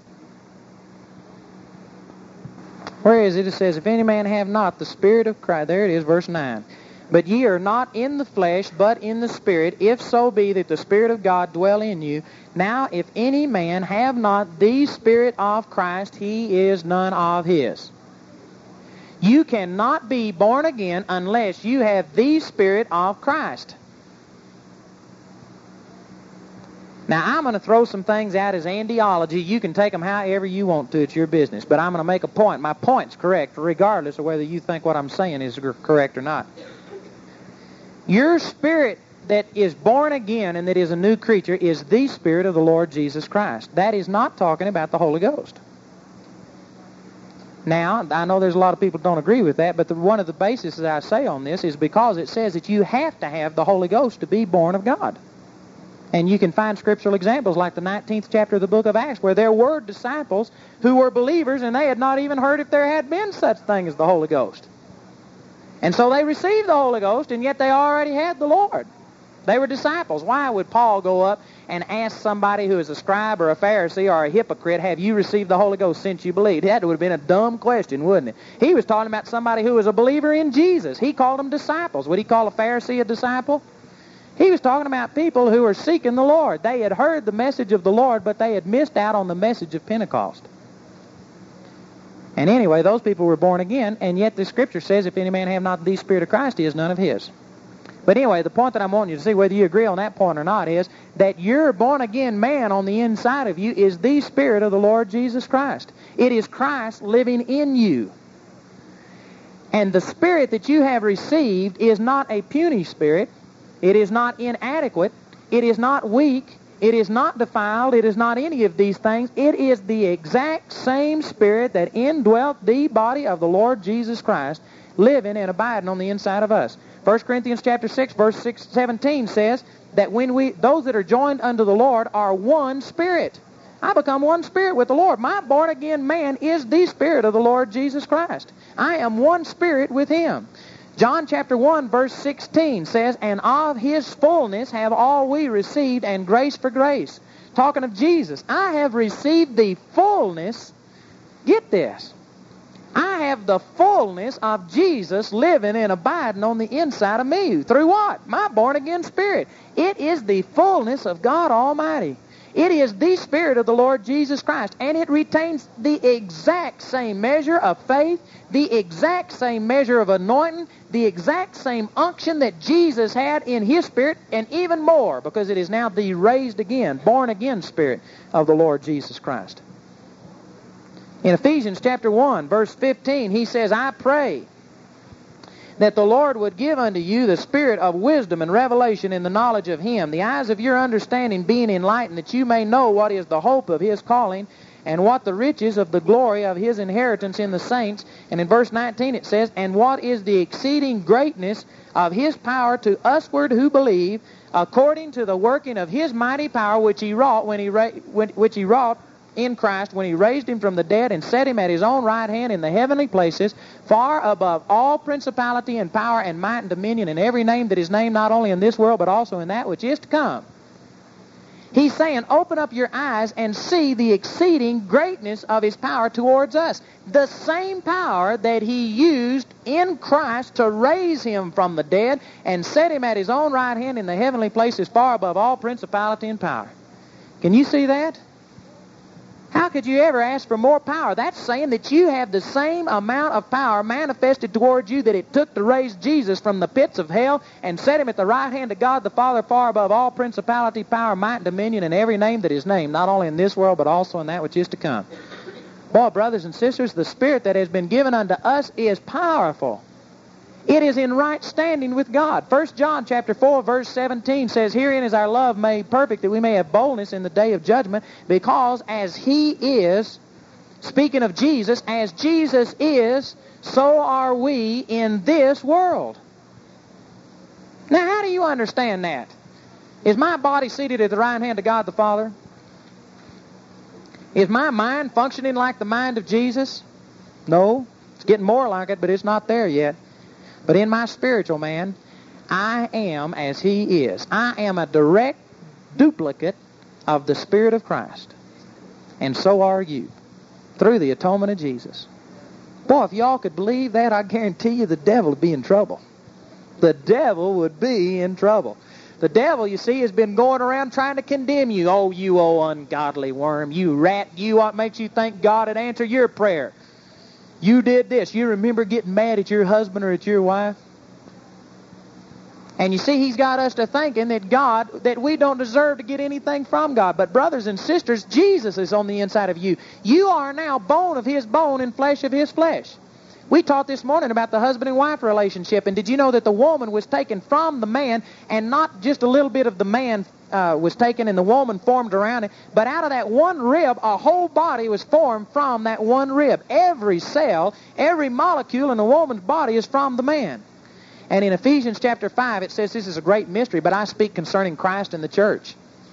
where is it? It says, if any man have not the Spirit of Christ, there it is, verse 9. But ye are not in the flesh, but in the Spirit, if so be that the Spirit of God dwell in you. Now, if any man have not the Spirit of Christ, he is none of his. You cannot be born again unless you have the Spirit of Christ. Now, I'm going to throw some things out as andiology. You can take them however you want to. It's your business. But I'm going to make a point. My point's correct, regardless of whether you think what I'm saying is correct or not. Your spirit that is born again and that is a new creature is the Spirit of the Lord Jesus Christ. That is not talking about the Holy Ghost. Now, I know there's a lot of people who don't agree with that, but one of the bases that I say on this is because it says that you have to have the Holy Ghost to be born of God. And you can find scriptural examples like the 19th chapter of the book of Acts where there were disciples who were believers and they had not even heard if there had been such thing as the Holy Ghost. And so they received the Holy Ghost and yet they already had the Lord. They were disciples. Why would Paul go up and ask somebody who is a scribe or a Pharisee or a hypocrite, have you received the Holy Ghost since you believed? That would have been a dumb question, wouldn't it? He was talking about somebody who was a believer in Jesus. He called them disciples. Would he call a Pharisee a disciple? He was talking about people who were seeking the Lord. They had heard the message of the Lord, but they had missed out on the message of Pentecost. And anyway, those people were born again, and yet the Scripture says, if any man have not the Spirit of Christ, he is none of his. But anyway, the point that I'm wanting you to see, whether you agree on that point or not, is that your born-again man on the inside of you is the Spirit of the Lord Jesus Christ. It is Christ living in you. And the Spirit that you have received is not a puny spirit. It is not inadequate. It is not weak. It is not defiled. It is not any of these things. It is the exact same Spirit that indwelt the body of the Lord Jesus Christ, living and abiding on the inside of us. 1 Corinthians chapter 6, verse 17 says that those that are joined unto the Lord are one Spirit. I become one Spirit with the Lord. My born-again man is the Spirit of the Lord Jesus Christ. I am one Spirit with Him. John chapter 1, verse 16 says, and of His fullness have all we received, and grace for grace. Talking of Jesus, I have received the fullness. Get this. I have the fullness of Jesus living and abiding on the inside of me. Through what? My born-again spirit. It is the fullness of God Almighty. It is the Spirit of the Lord Jesus Christ, and it retains the exact same measure of faith, the exact same measure of anointing, the exact same unction that Jesus had in His Spirit, and even more, because it is now the raised again, born again Spirit of the Lord Jesus Christ. In Ephesians chapter 1, verse 15, he says, I pray that the Lord would give unto you the spirit of wisdom and revelation in the knowledge of Him, the eyes of your understanding being enlightened, that you may know what is the hope of His calling, and what the riches of the glory of His inheritance in the saints. And in verse 19 it says, and what is the exceeding greatness of His power to usward who believe, according to the working of His mighty power which He wrought in Christ when He raised Him from the dead and set Him at His own right hand in the heavenly places, far above all principality and power and might and dominion and every name that is named, not only in this world but also in that which is to come. He's saying, open up your eyes and see the exceeding greatness of His power towards us. The same power that He used in Christ to raise Him from the dead and set Him at His own right hand in the heavenly places, far above all principality and power. Can you see that? How could you ever ask for more power? That's saying that you have the same amount of power manifested towards you that it took to raise Jesus from the pits of hell and set Him at the right hand of God the Father, far above all principality, power, might, dominion, and every name that is named, not only in this world but also in that which is to come. Boy, brothers and sisters, the Spirit that has been given unto us is powerful. It is in right standing with God. 1 John chapter 4, verse 17 says, herein is our love made perfect, that we may have boldness in the day of judgment, because as He is, speaking of Jesus, as Jesus is, so are we in this world. Now, how do you understand that? Is my body seated at the right hand of God the Father? Is my mind functioning like the mind of Jesus? No. It's getting more like it, but it's not there yet. But in my spiritual man, I am as He is. I am a direct duplicate of the Spirit of Christ. And so are you, through the atonement of Jesus. Boy, if y'all could believe that, I guarantee you the devil would be in trouble. The devil would be in trouble. The devil, you see, has been going around trying to condemn you. Oh, you old ungodly worm, you rat, you, what makes you think God would answer your prayer? You did this. You remember getting mad at your husband or at your wife? And you see, he's got us to thinking that we don't deserve to get anything from God. But brothers and sisters, Jesus is on the inside of you. You are now bone of His bone and flesh of His flesh. We taught this morning about the husband and wife relationship. And did you know that the woman was taken from the man, and not just a little bit of the man was taken and the woman formed around it, but out of that one rib, a whole body was formed from that one rib. Every cell, every molecule in the woman's body is from the man. And in Ephesians chapter 5, it says, this is a great mystery, but I speak concerning Christ and the church.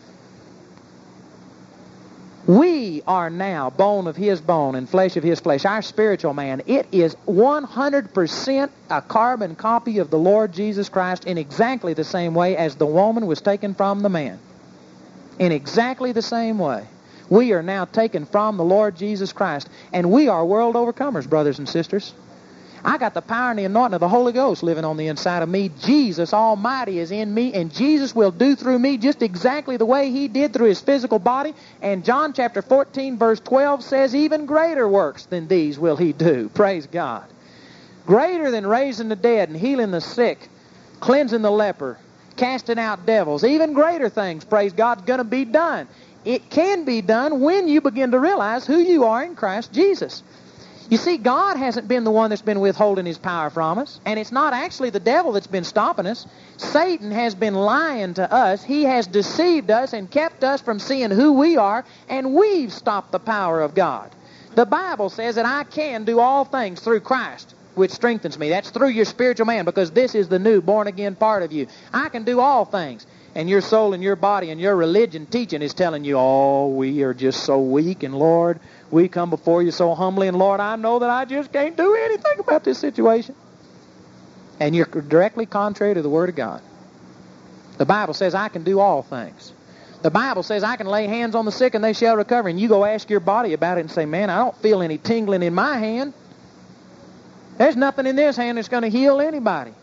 We are now bone of His bone and flesh of His flesh. Our spiritual man, it is 100% a carbon copy of the Lord Jesus Christ in exactly the same way as the woman was taken from the man. In exactly the same way. We are now taken from the Lord Jesus Christ. And we are world overcomers, brothers and sisters. I got the power and the anointing of the Holy Ghost living on the inside of me. Jesus Almighty is in me, and Jesus will do through me just exactly the way He did through His physical body. And John chapter 14, verse 12 says, even greater works than these will He do. Praise God. Greater than raising the dead and healing the sick, cleansing the leper, casting out devils. Even greater things, praise God, is going to be done. It can be done when you begin to realize who you are in Christ Jesus. You see, God hasn't been the one that's been withholding His power from us, and it's not actually the devil that's been stopping us. Satan has been lying to us. He has deceived us and kept us from seeing who we are, and we've stopped the power of God. The Bible says that I can do all things through Christ, which strengthens me. That's through your spiritual man, because this is the new born-again part of you. I can do all things. And your soul and your body and your religion teaching is telling you, oh, we are just so weak, and Lord, we come before you so humbly, and Lord, I know that I just can't do anything about this situation. And you're directly contrary to the Word of God. The Bible says I can do all things. The Bible says I can lay hands on the sick and they shall recover. And you go ask your body about it and say, man, I don't feel any tingling in my hand. There's nothing in this hand that's going to heal anybody.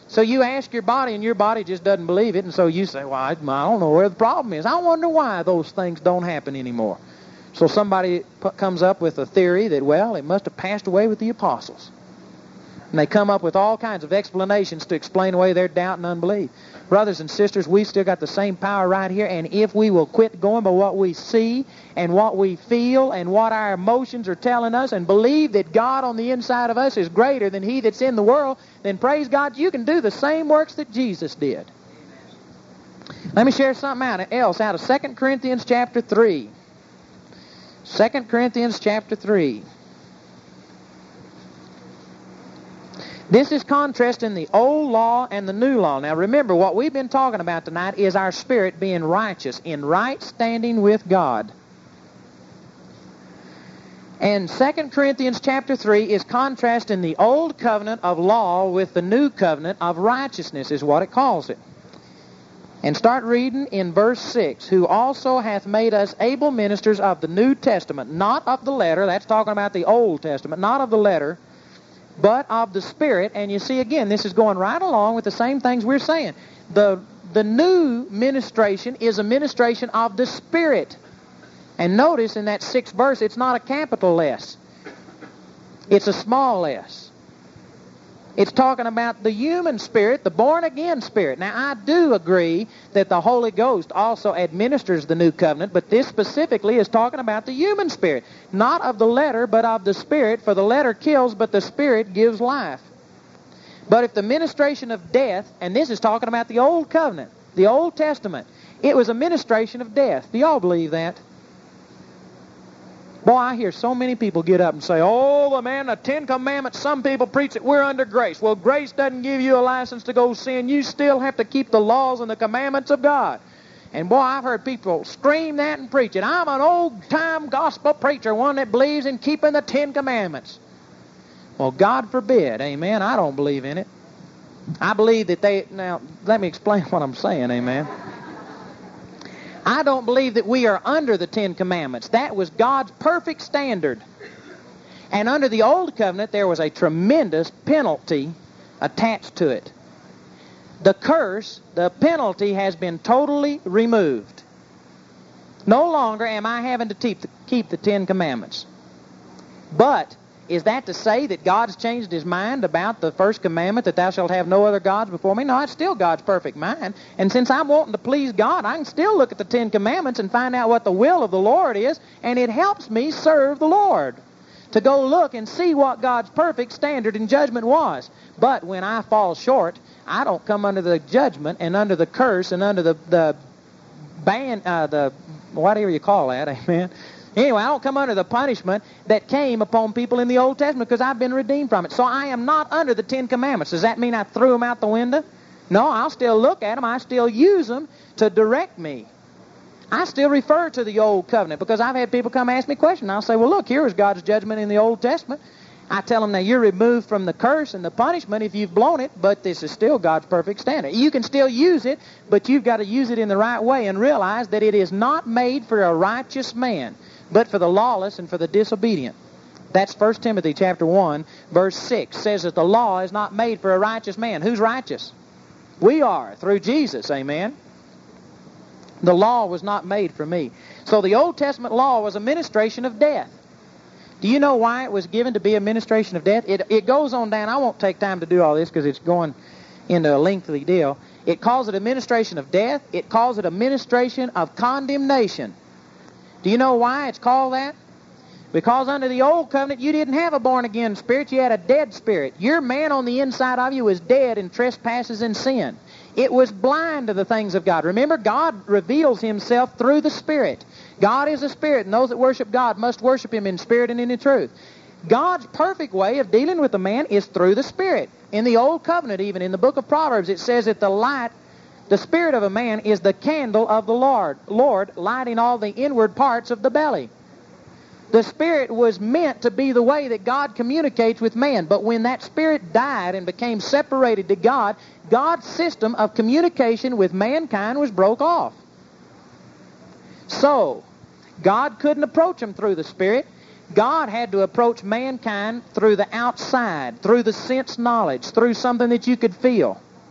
So you ask your body, and your body just doesn't believe it, and so you say, well, I don't know where the problem is. I wonder why those things don't happen anymore. So somebody comes up with a theory that, well, it must have passed away with the apostles. And they come up with all kinds of explanations to explain away their doubt and unbelief. Brothers and sisters, we've still got the same power right here, and if we will quit going by what we see and what we feel and what our emotions are telling us and believe that God on the inside of us is greater than he that's in the world, then praise God, you can do the same works that Jesus did. Let me share something else out of 2 Corinthians chapter 3. 2 Corinthians chapter 3. This is contrasting the old law and the new law. Now remember, what we've been talking about tonight is our spirit being righteous, in right standing with God. And 2 Corinthians chapter 3 is contrasting the old covenant of law with the new covenant of righteousness, is what it calls it. And start reading in verse 6. Who also hath made us able ministers of the New Testament, not of the letter, that's talking about the Old Testament, not of the letter, but of the Spirit. And you see, again, this is going right along with the same things we're saying. The new ministration is a ministration of the Spirit. And notice in that 6th verse, it's not a capital S. It's a small s. It's talking about the human spirit, the born-again spirit. Now, I do agree that the Holy Ghost also administers the new covenant, but this specifically is talking about the human spirit. Not of the letter, but of the Spirit, for the letter kills, but the Spirit gives life. But if the ministration of death, and this is talking about the Old Covenant, the Old Testament, it was a ministration of death. Do y'all believe that? Boy, I hear so many people get up and say, oh, the 10 Commandments, some people preach that we're under grace. Well, grace doesn't give you a license to go sin. You still have to keep the laws and the commandments of God. And boy, I've heard people scream that and preach it. I'm an old-time gospel preacher, one that believes in keeping the 10 Commandments. Well, God forbid, amen. I don't believe in it. I believe that now, let me explain what I'm saying, amen. I don't believe that we are under the 10 Commandments. That was God's perfect standard. And under the Old Covenant, there was a tremendous penalty attached to it. The curse, the penalty, has been totally removed. No longer am I having to keep the 10 Commandments. But is that to say that God's changed his mind about the first commandment, that thou shalt have no other gods before me? No, it's still God's perfect mind. And since I'm wanting to please God, I can still look at the 10 Commandments and find out what the will of the Lord is, and it helps me serve the Lord. To go look and see what God's perfect standard and judgment was. But when I fall short, I don't come under the judgment and under the curse and under the ban, the whatever you call that, amen. Anyway, I don't come under the punishment that came upon people in the Old Testament because I've been redeemed from it. So I am not under the 10 Commandments. Does that mean I threw them out the window? No, I'll still look at them. I still use them to direct me. I still refer to the Old Covenant because I've had people come ask me questions. I'll say, well, look, here is God's judgment in the Old Testament. I tell them, now you're removed from the curse and the punishment if you've blown it, but this is still God's perfect standard. You can still use it, but you've got to use it in the right way and realize that it is not made for a righteous man, but for the lawless and for the disobedient. That's 1 Timothy chapter 1, verse 6, says that the law is not made for a righteous man. Who's righteous? We are, through Jesus, amen. The law was not made for me. So the Old Testament law was a ministration of death. Do you know why it was given to be a ministration of death? It goes on down. I won't take time to do all this because it's going into a lengthy deal. It calls it a ministration of death. It calls it a ministration of condemnation. Do you know why it's called that? Because under the Old Covenant, you didn't have a born-again spirit. You had a dead spirit. Your man on the inside of you was dead in trespasses and sin. It was blind to the things of God. Remember, God reveals himself through the Spirit. God is a spirit, and those that worship God must worship him in spirit and in the truth. God's perfect way of dealing with the man is through the Spirit. In the Old Covenant, even in the book of Proverbs, it says that the spirit of a man is the candle of the Lord, lighting all the inward parts of the belly. The Spirit was meant to be the way that God communicates with man. But when that Spirit died and became separated to God, God's system of communication with mankind was broke off. So, God couldn't approach him through the Spirit. God had to approach mankind through the outside, through the sense knowledge, through something that you could feel.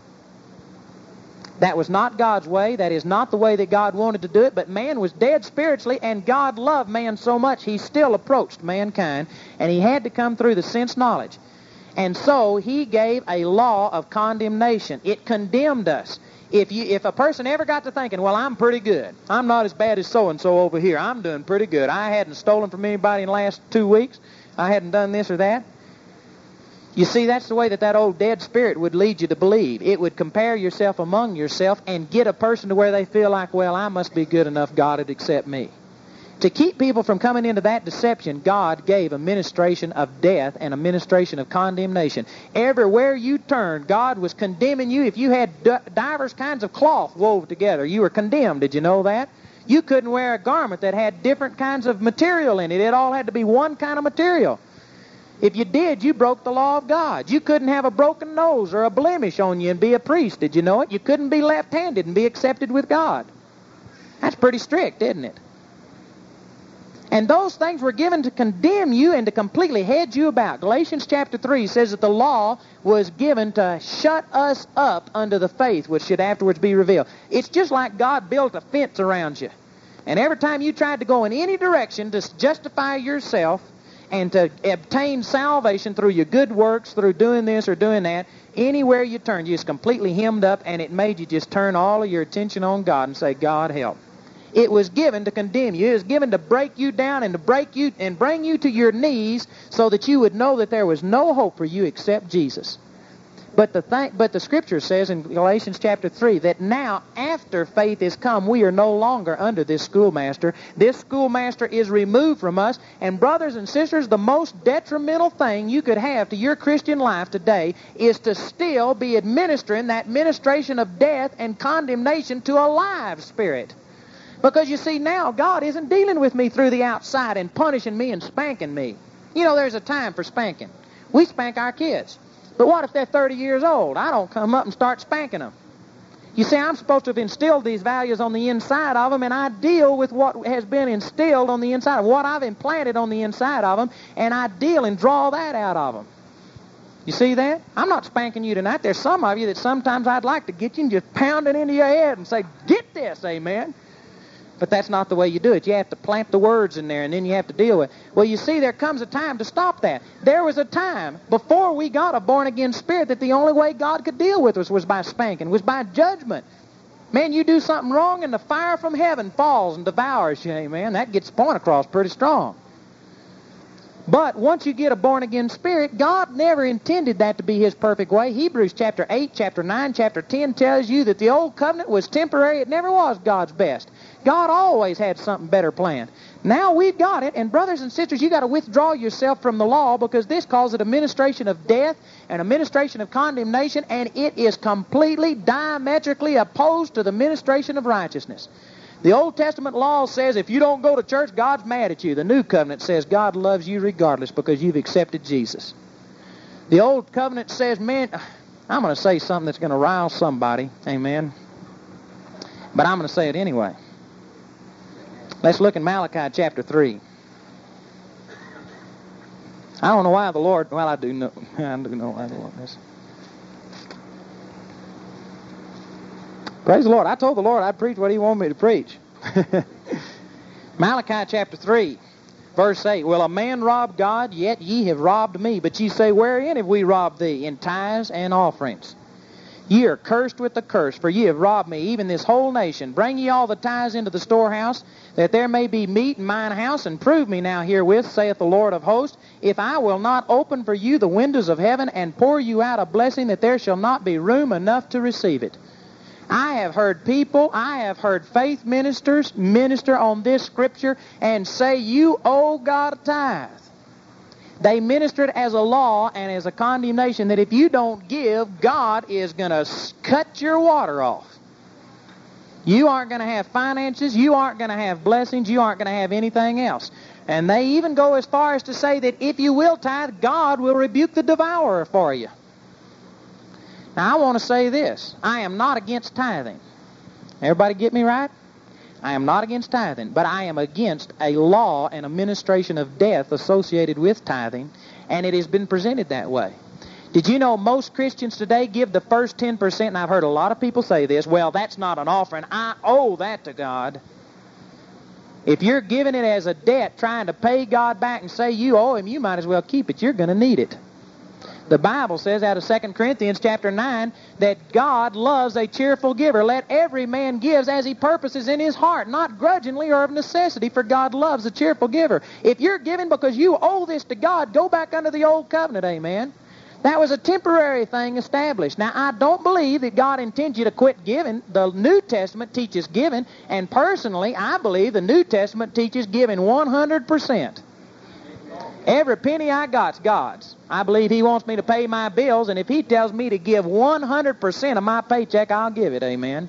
That was not God's way. That is not the way that God wanted to do it. But man was dead spiritually, and God loved man so much, he still approached mankind, and he had to come through the sense knowledge. And so he gave a law of condemnation. It condemned us. If a person ever got to thinking, well, I'm pretty good. I'm not as bad as so-and-so over here. I'm doing pretty good. I hadn't stolen from anybody in the last 2 weeks. I hadn't done this or that. You see, that's the way that old dead spirit would lead you to believe. It would compare yourself among yourself and get a person to where they feel like, well, I must be good enough, God would accept me. To keep people from coming into that deception, God gave a ministration of death and a ministration of condemnation. Everywhere you turned, God was condemning you. If you had divers kinds of cloth wove together, you were condemned. Did you know that? You couldn't wear a garment that had different kinds of material in it. It all had to be one kind of material. If you did, you broke the law of God. You couldn't have a broken nose or a blemish on you and be a priest. Did you know it? You couldn't be left-handed and be accepted with God. That's pretty strict, isn't it? And those things were given to condemn you and to completely hedge you about. Galatians chapter 3 says that the law was given to shut us up under the faith which should afterwards be revealed. It's just like God built a fence around you. And every time you tried to go in any direction to justify yourself and to obtain salvation through your good works, through doing this or doing that, anywhere you turned, you was completely hemmed up, and it made you just turn all of your attention on God and say, God help. It was given to condemn you. It was given to break you down and to break you and bring you to your knees so that you would know that there was no hope for you except Jesus. But the Scripture says in Galatians chapter 3 that now, after faith is come, we are no longer under this schoolmaster. This schoolmaster is removed from us. And brothers and sisters, the most detrimental thing you could have to your Christian life today is to still be administering that ministration of death and condemnation to a live spirit. Because you see, now God isn't dealing with me through the outside and punishing me and spanking me. You know, there's a time for spanking. We spank our kids. But what if they're 30 years old? I don't come up and start spanking them. You see, I'm supposed to have instilled these values on the inside of them, and I deal with what has been instilled on the inside of them, what I've implanted on the inside of them, and I deal and draw that out of them. You see that? I'm not spanking you tonight. There's some of you that sometimes I'd like to get you and just pound it into your head and say, get this, amen. But that's not the way you do it. You have to plant the words in there, and then you have to deal with it. Well, you see, there comes a time to stop that. There was a time before we got a born-again spirit that the only way God could deal with us was by spanking, was by judgment. Man, you do something wrong, and the fire from heaven falls and devours you, amen. That gets the point across pretty strong. But once you get a born-again spirit, God never intended that to be His perfect way. Hebrews chapter 8, chapter 9, chapter 10 tells you that the old covenant was temporary. It never was God's best. God always had something better planned. Now we've got it, and brothers and sisters, you've got to withdraw yourself from the law because this calls it a ministration of death and a ministration of condemnation, and it is completely diametrically opposed to the ministration of righteousness. The Old Testament law says if you don't go to church, God's mad at you. The New Covenant says God loves you regardless because you've accepted Jesus. The Old Covenant says, man, I'm going to say something that's going to rile somebody, amen, but I'm going to say it anyway. Let's look in Malachi chapter 3. I don't know why the Lord, well, I do know why the Lord is. Praise the Lord. I told the Lord I'd preach what He wanted me to preach. Malachi chapter 3, verse 8. Will a man rob God? Yet ye have robbed me. But ye say, wherein have we robbed thee? In tithes and offerings. Ye are cursed with the curse, for ye have robbed me, even this whole nation. Bring ye all the tithes into the storehouse, that there may be meat in mine house, and prove me now herewith, saith the Lord of hosts, if I will not open for you the windows of heaven, and pour you out a blessing, that there shall not be room enough to receive it. I have heard faith ministers minister on this scripture and say, you owe God a tithe. They ministered as a law and as a condemnation that if you don't give, God is going to cut your water off. You aren't going to have finances. You aren't going to have blessings. You aren't going to have anything else. And they even go as far as to say that if you will tithe, God will rebuke the devourer for you. Now, I want to say this. I am not against tithing. Everybody get me right? I am not against tithing, but I am against a law and a ministration of death associated with tithing, and it has been presented that way. Did you know most Christians today give the first 10%, and I've heard a lot of people say this, well, that's not an offering. I owe that to God. If you're giving it as a debt, trying to pay God back and say you owe Him, you might as well keep it. You're going to need it. The Bible says out of 2 Corinthians chapter 9 that God loves a cheerful giver. Let every man give as he purposes in his heart, not grudgingly or of necessity, for God loves a cheerful giver. If you're giving because you owe this to God, go back under the old covenant, amen. That was a temporary thing established. Now, I don't believe that God intends you to quit giving. The New Testament teaches giving, and personally, I believe the New Testament teaches giving 100%. Every penny I got's God's. I believe He wants me to pay my bills, and if He tells me to give 100% of my paycheck, I'll give it, amen.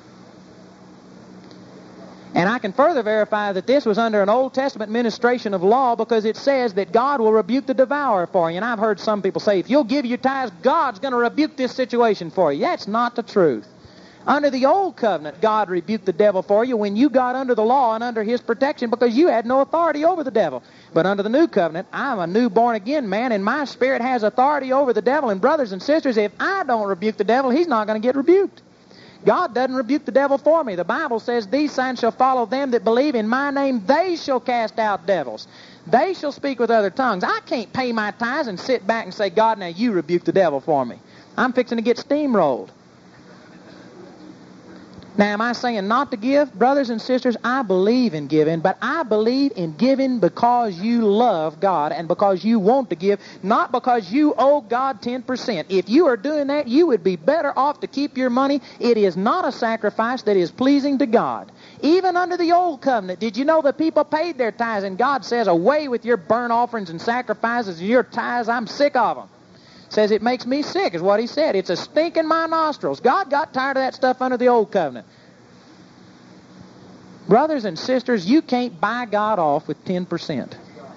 And I can further verify that this was under an Old Testament ministration of law, because it says that God will rebuke the devourer for you. And I've heard some people say, if you'll give your tithes, God's going to rebuke this situation for you. That's not the truth. Under the Old Covenant, God rebuked the devil for you when you got under the law and under His protection, because you had no authority over the devil. But under the New Covenant, I'm a new born-again man, and my spirit has authority over the devil. And brothers and sisters, if I don't rebuke the devil, he's not going to get rebuked. God doesn't rebuke the devil for me. The Bible says, these signs shall follow them that believe in my name. They shall cast out devils. They shall speak with other tongues. I can't pay my tithes and sit back and say, God, now you rebuke the devil for me. I'm fixing to get steamrolled. Now, am I saying not to give? Brothers and sisters, I believe in giving, but I believe in giving because you love God and because you want to give, not because you owe God 10%. If you are doing that, you would be better off to keep your money. It is not a sacrifice that is pleasing to God. Even under the Old Covenant, did you know that people paid their tithes? And God says, away with your burnt offerings and sacrifices and your tithes. I'm sick of them. Says it makes me sick, is what He said. It's a stink in my nostrils. God got tired of that stuff under the Old Covenant. Brothers and sisters, you can't buy God off with 10%.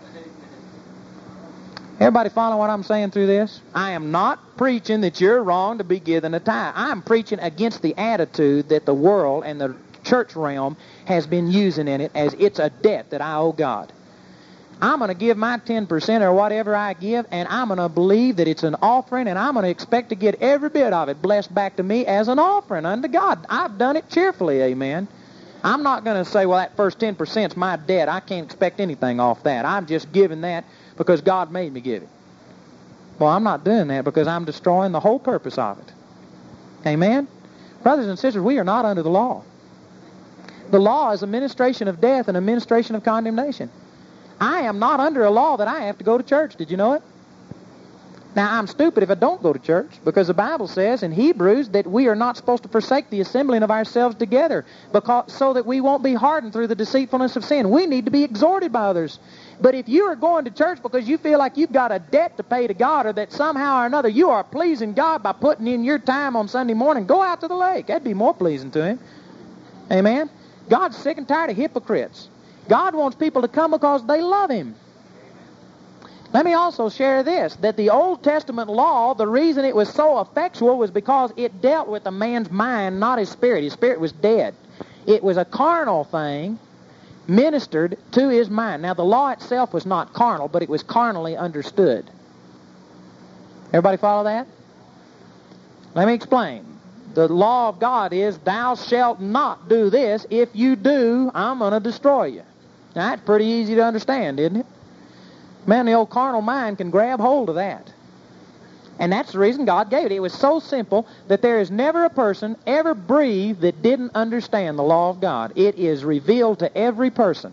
Everybody follow what I'm saying through this? I am not preaching that you're wrong to be giving a tithe. I'm preaching against the attitude that the world and the church realm has been using in it as it's a debt that I owe God. I'm going to give my 10% or whatever I give, and I'm going to believe that it's an offering, and I'm going to expect to get every bit of it blessed back to me as an offering unto God. I've done it cheerfully, amen. I'm not going to say, well, that first 10% is my debt. I can't expect anything off that. I'm just giving that because God made me give it. Well, I'm not doing that because I'm destroying the whole purpose of it. Amen? Brothers and sisters, we are not under the law. The law is a ministration of death and a ministration of condemnation. I am not under a law that I have to go to church. Did you know it? Now, I'm stupid if I don't go to church, because the Bible says in Hebrews that we are not supposed to forsake the assembling of ourselves together so that we won't be hardened through the deceitfulness of sin. We need to be exhorted by others. But if you are going to church because you feel like you've got a debt to pay to God, or that somehow or another you are pleasing God by putting in your time on Sunday morning, go out to the lake. That'd be more pleasing to Him. Amen? God's sick and tired of hypocrites. God wants people to come because they love Him. Let me also share this, that the Old Testament law, the reason it was so effectual was because it dealt with a man's mind, not his spirit. His spirit was dead. It was a carnal thing ministered to his mind. Now, the law itself was not carnal, but it was carnally understood. Everybody follow that? Let me explain. The law of God is, thou shalt not do this. If you do, I'm going to destroy you. Now, that's pretty easy to understand, isn't it? Man, the old carnal mind can grab hold of that. And that's the reason God gave it. It was so simple that there is never a person ever breathed that didn't understand the law of God. It is revealed to every person.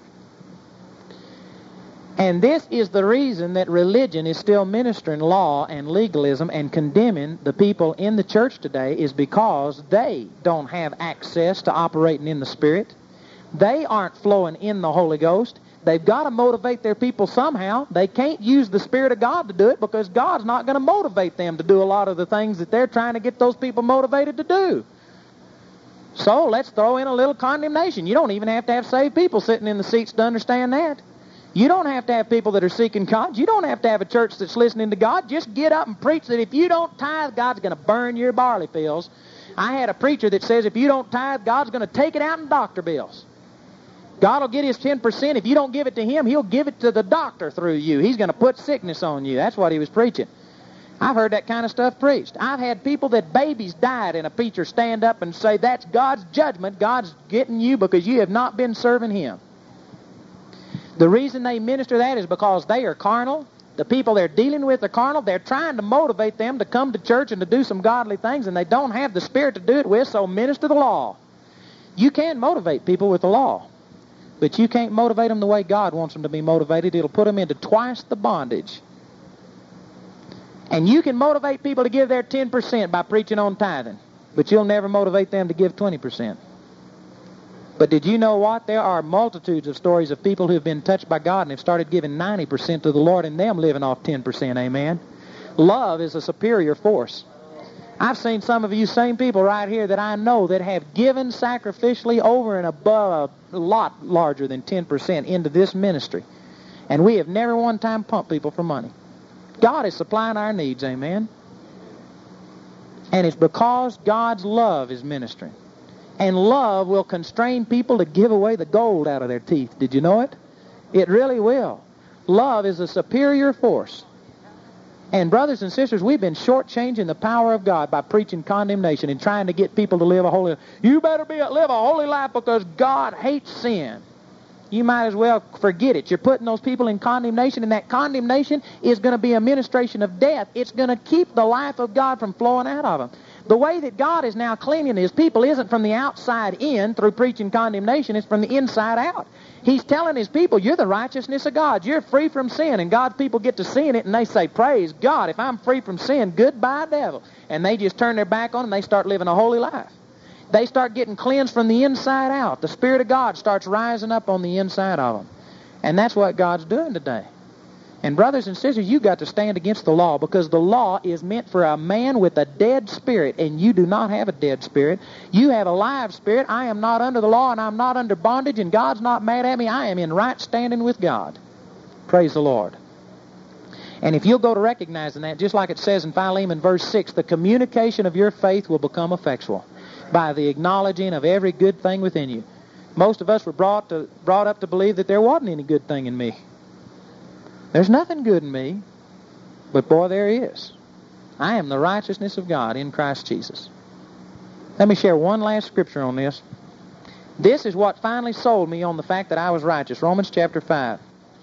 And this is the reason that religion is still ministering law and legalism and condemning the people in the church today, is because they don't have access to operating in the Spirit. They aren't flowing in the Holy Ghost. They've got to motivate their people somehow. They can't use the Spirit of God to do it because God's not going to motivate them to do a lot of the things that they're trying to get those people motivated to do. So let's throw in a little condemnation. You don't even have to have saved people sitting in the seats to understand that. You don't have to have people that are seeking God. You don't have to have a church that's listening to God. Just get up and preach that if you don't tithe, God's going to burn your barley fields. I had a preacher that says if you don't tithe, God's going to take it out in doctor bills. God will get His 10%. If you don't give it to Him, He'll give it to the doctor through you. He's going to put sickness on you. That's what he was preaching. I've heard that kind of stuff preached. I've had people that babies died and a preacher stand up and say, that's God's judgment. God's getting you because you have not been serving Him. The reason they minister that is because they are carnal. The people they're dealing with are carnal. They're trying to motivate them to come to church and to do some godly things, and they don't have the Spirit to do it with, so minister the law. You can motivate people with the law, but you can't motivate them the way God wants them to be motivated. It'll put them into twice the bondage. And you can motivate people to give their 10% by preaching on tithing, but you'll never motivate them to give 20%. But did you know what? There are multitudes of stories of people who have been touched by God and have started giving 90% to the Lord and them living off 10%, amen? Love is a superior force. I've seen some of you same people right here that I know that have given sacrificially over and above a lot larger than 10% into this ministry. And we have never one time pumped people for money. God is supplying our needs, amen? And it's because God's love is ministering. And love will constrain people to give away the gold out of their teeth. Did you know it? It really will. Love is a superior force. And brothers and sisters, we've been shortchanging the power of God by preaching condemnation and trying to get people to live a holy life. You better live a holy life because God hates sin. You might as well forget it. You're putting those people in condemnation, and that condemnation is going to be a ministration of death. It's going to keep the life of God from flowing out of them. The way that God is now cleaning His people isn't from the outside in through preaching condemnation. It's from the inside out. He's telling His people, you're the righteousness of God. You're free from sin. And God's people get to seeing it, and they say, praise God. If I'm free from sin, goodbye, devil. And they just turn their back on it, and they start living a holy life. They start getting cleansed from the inside out. The Spirit of God starts rising up on the inside of them. And that's what God's doing today. And brothers and sisters, you've got to stand against the law, because the law is meant for a man with a dead spirit, and you do not have a dead spirit. You have a live spirit. I am not under the law, and I'm not under bondage, and God's not mad at me. I am in right standing with God. Praise the Lord. And if you'll go to recognizing that, just like it says in Philemon verse 6, the communication of your faith will become effectual by the acknowledging of every good thing within you. Most of us were brought up to believe that there wasn't any good thing in me. There's nothing good in me, but boy, there is. I am the righteousness of God in Christ Jesus. Let me share one last scripture on this. This is what finally sold me on the fact that I was righteous. Romans chapter 5.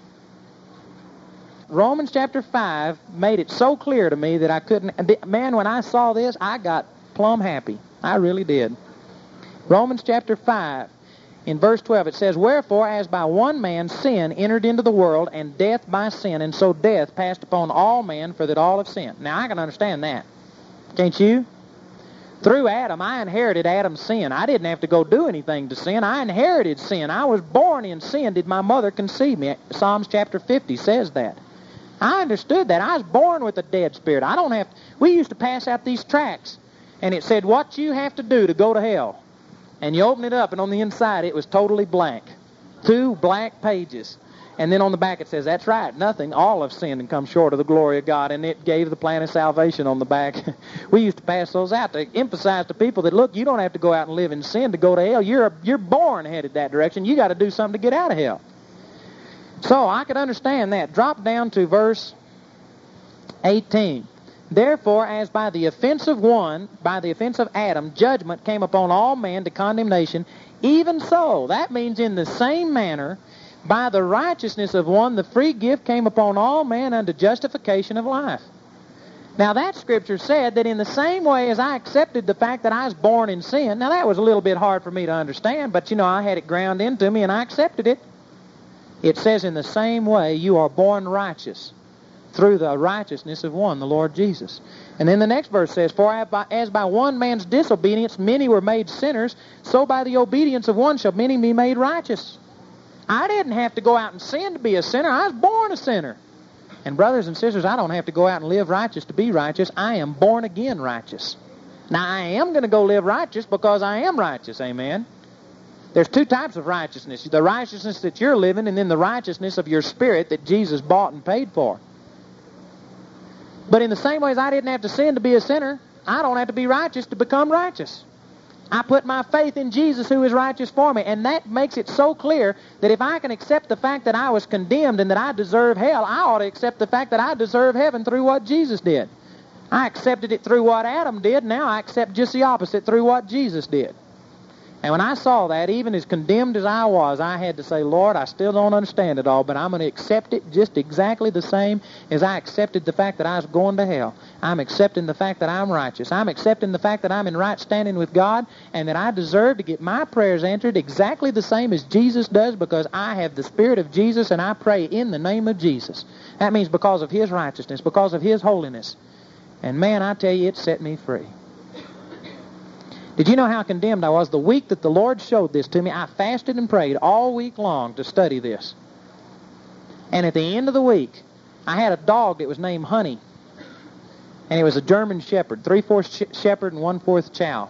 Romans chapter 5 made it so clear to me that I couldn't... Man, when I saw this, I got plumb happy. I really did. Romans chapter 5. In verse 12 it says, wherefore, as by one man sin entered into the world, and death by sin, and so death passed upon all men, for that all have sinned. Now, I can understand that. Can't you? Through Adam, I inherited Adam's sin. I didn't have to go do anything to sin. I inherited sin. I was born in sin. Did my mother conceive me? Psalms chapter 50 says that. I understood that. I was born with a dead spirit. I don't have to... We used to pass out these tracts, and it said, what you have to do to go to hell. And you open it up, and on the inside, it was totally blank. 2 blank pages. And then on the back, it says, that's right, nothing. All have sinned and come short of the glory of God. And it gave the plan of salvation on the back. We used to pass those out to emphasize to people that, look, you don't have to go out and live in sin to go to hell. You're born headed that direction. You got to do something to get out of hell. So I could understand that. Drop down to verse 18. Therefore, as by the offense of one, by the offense of Adam, judgment came upon all men to condemnation, even so, that means in the same manner, by the righteousness of one, the free gift came upon all men unto justification of life. Now that scripture said that in the same way as I accepted the fact that I was born in sin, now that was a little bit hard for me to understand, but I had it ground into me and I accepted it. It says in the same way you are born righteous, through the righteousness of one, the Lord Jesus. And then the next verse says, for as by one man's disobedience many were made sinners, so by the obedience of one shall many be made righteous. I didn't have to go out and sin to be a sinner. I was born a sinner. And brothers and sisters, I don't have to go out and live righteous to be righteous. I am born again righteous. Now I am going to go live righteous because I am righteous, amen? There's 2 types of righteousness. The righteousness that you're living, and then the righteousness of your spirit that Jesus bought and paid for. But in the same way as I didn't have to sin to be a sinner, I don't have to be righteous to become righteous. I put my faith in Jesus who is righteous for me. And that makes it so clear that if I can accept the fact that I was condemned and that I deserve hell, I ought to accept the fact that I deserve heaven through what Jesus did. I accepted it through what Adam did. Now I accept just the opposite through what Jesus did. And when I saw that, even as condemned as I was, I had to say, Lord, I still don't understand it all, but I'm going to accept it just exactly the same as I accepted the fact that I was going to hell. I'm accepting the fact that I'm righteous. I'm accepting the fact that I'm in right standing with God and that I deserve to get my prayers answered exactly the same as Jesus does because I have the Spirit of Jesus and I pray in the name of Jesus. That means because of His righteousness, because of His holiness. And man, I tell you, it set me free. Did you know how condemned I was? The week that the Lord showed this to me, I fasted and prayed all week long to study this. And at the end of the week, I had a dog that was named Honey. And it was a German Shepherd, 3/4 Shepherd and 1/4 Chow.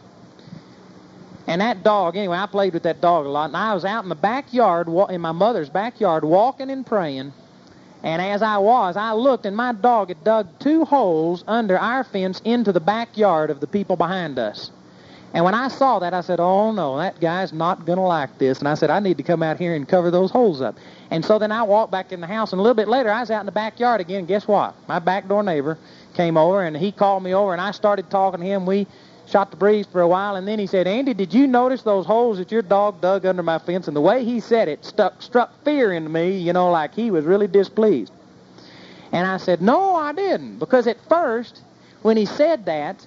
And that dog, anyway, I played with that dog a lot. And I was out in the backyard, in my mother's backyard, walking and praying. And as I looked, and my dog had dug 2 holes under our fence into the backyard of the people behind us. And when I saw that, I said, oh, no, that guy's not going to like this. And I said, I need to come out here and cover those holes up. And so then I walked back in the house, and a little bit later, I was out in the backyard again. And guess what? My back door neighbor came over, and he called me over, and I started talking to him. We shot the breeze for a while, and then he said, Andy, did you notice those holes that your dog dug under my fence? And the way he said it struck fear into me, you know, like he was really displeased. And I said, no, I didn't. Because at first, when he said that,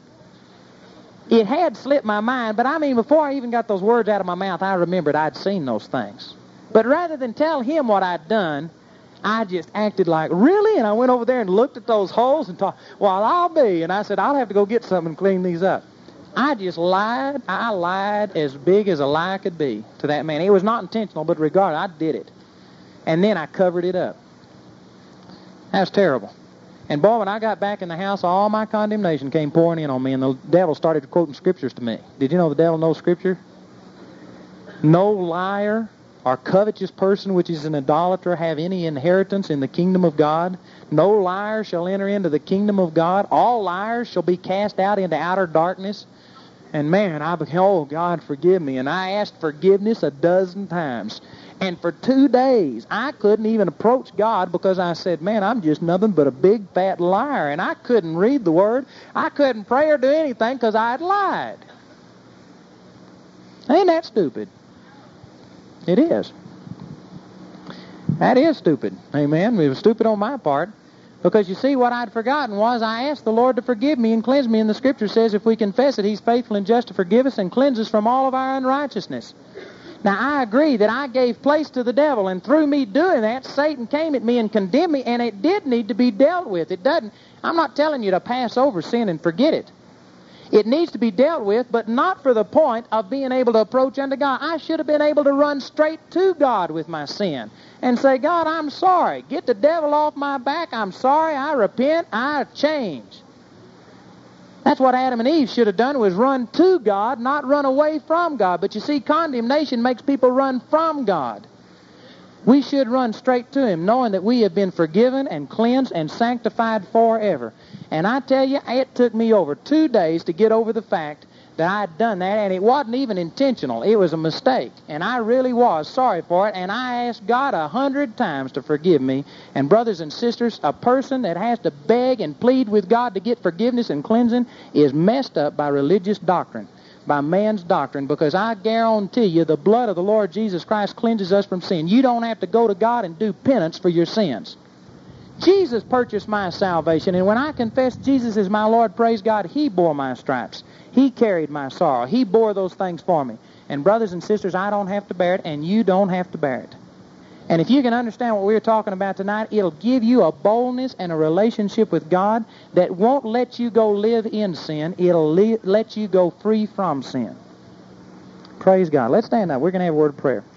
it had slipped my mind, but I mean, before I even got those words out of my mouth, I remembered I'd seen those things. But rather than tell him what I'd done, I just acted like, really? And I went over there and looked at those holes and thought, well, I'll be. And I said, I'll have to go get something and clean these up. I just lied. I lied as big as a lie could be to that man. It was not intentional, but regardless, I did it. And then I covered it up. That was terrible. And boy, when I got back in the house, all my condemnation came pouring in on me, and the devil started quoting scriptures to me. Did you know the devil knows scripture? No liar or covetous person which is an idolater have any inheritance in the kingdom of God. No liar shall enter into the kingdom of God. All liars shall be cast out into outer darkness. And man, oh, God, forgive me. And I asked forgiveness 12 times. And for 2 days, I couldn't even approach God because I said, man, I'm just nothing but a big, fat liar. And I couldn't read the Word. I couldn't pray or do anything because I had lied. Ain't that stupid? It is. That is stupid. Amen. It was stupid on my part. Because you see, what I'd forgotten was I asked the Lord to forgive me and cleanse me. And the Scripture says if we confess it, He's faithful and just to forgive us and cleanse us from all of our unrighteousness. Now, I agree that I gave place to the devil, and through me doing that, Satan came at me and condemned me, and it did need to be dealt with. It doesn't. I'm not telling you to pass over sin and forget it. It needs to be dealt with, but not for the point of being able to approach unto God. I should have been able to run straight to God with my sin and say, God, I'm sorry. Get the devil off my back. I'm sorry. I repent. I change. That's what Adam and Eve should have done, was run to God, not run away from God. But you see, condemnation makes people run from God. We should run straight to Him, knowing that we have been forgiven and cleansed and sanctified forever. And I tell you, it took me over 2 days to get over the fact that I'd done that, and it wasn't even intentional. It was a mistake, and I really was sorry for it, and I asked God 100 times to forgive me. And brothers and sisters, a person that has to beg and plead with God to get forgiveness and cleansing is messed up by religious doctrine, by man's doctrine, because I guarantee you the blood of the Lord Jesus Christ cleanses us from sin. You don't have to go to God and do penance for your sins. Jesus purchased my salvation, and when I confess Jesus is my Lord, praise God, He bore my stripes. He carried my sorrow. He bore those things for me. And brothers and sisters, I don't have to bear it, and you don't have to bear it. And if you can understand what we're talking about tonight, it'll give you a boldness and a relationship with God that won't let you go live in sin. It'll let you go free from sin. Praise God. Let's stand up. We're going to have a word of prayer.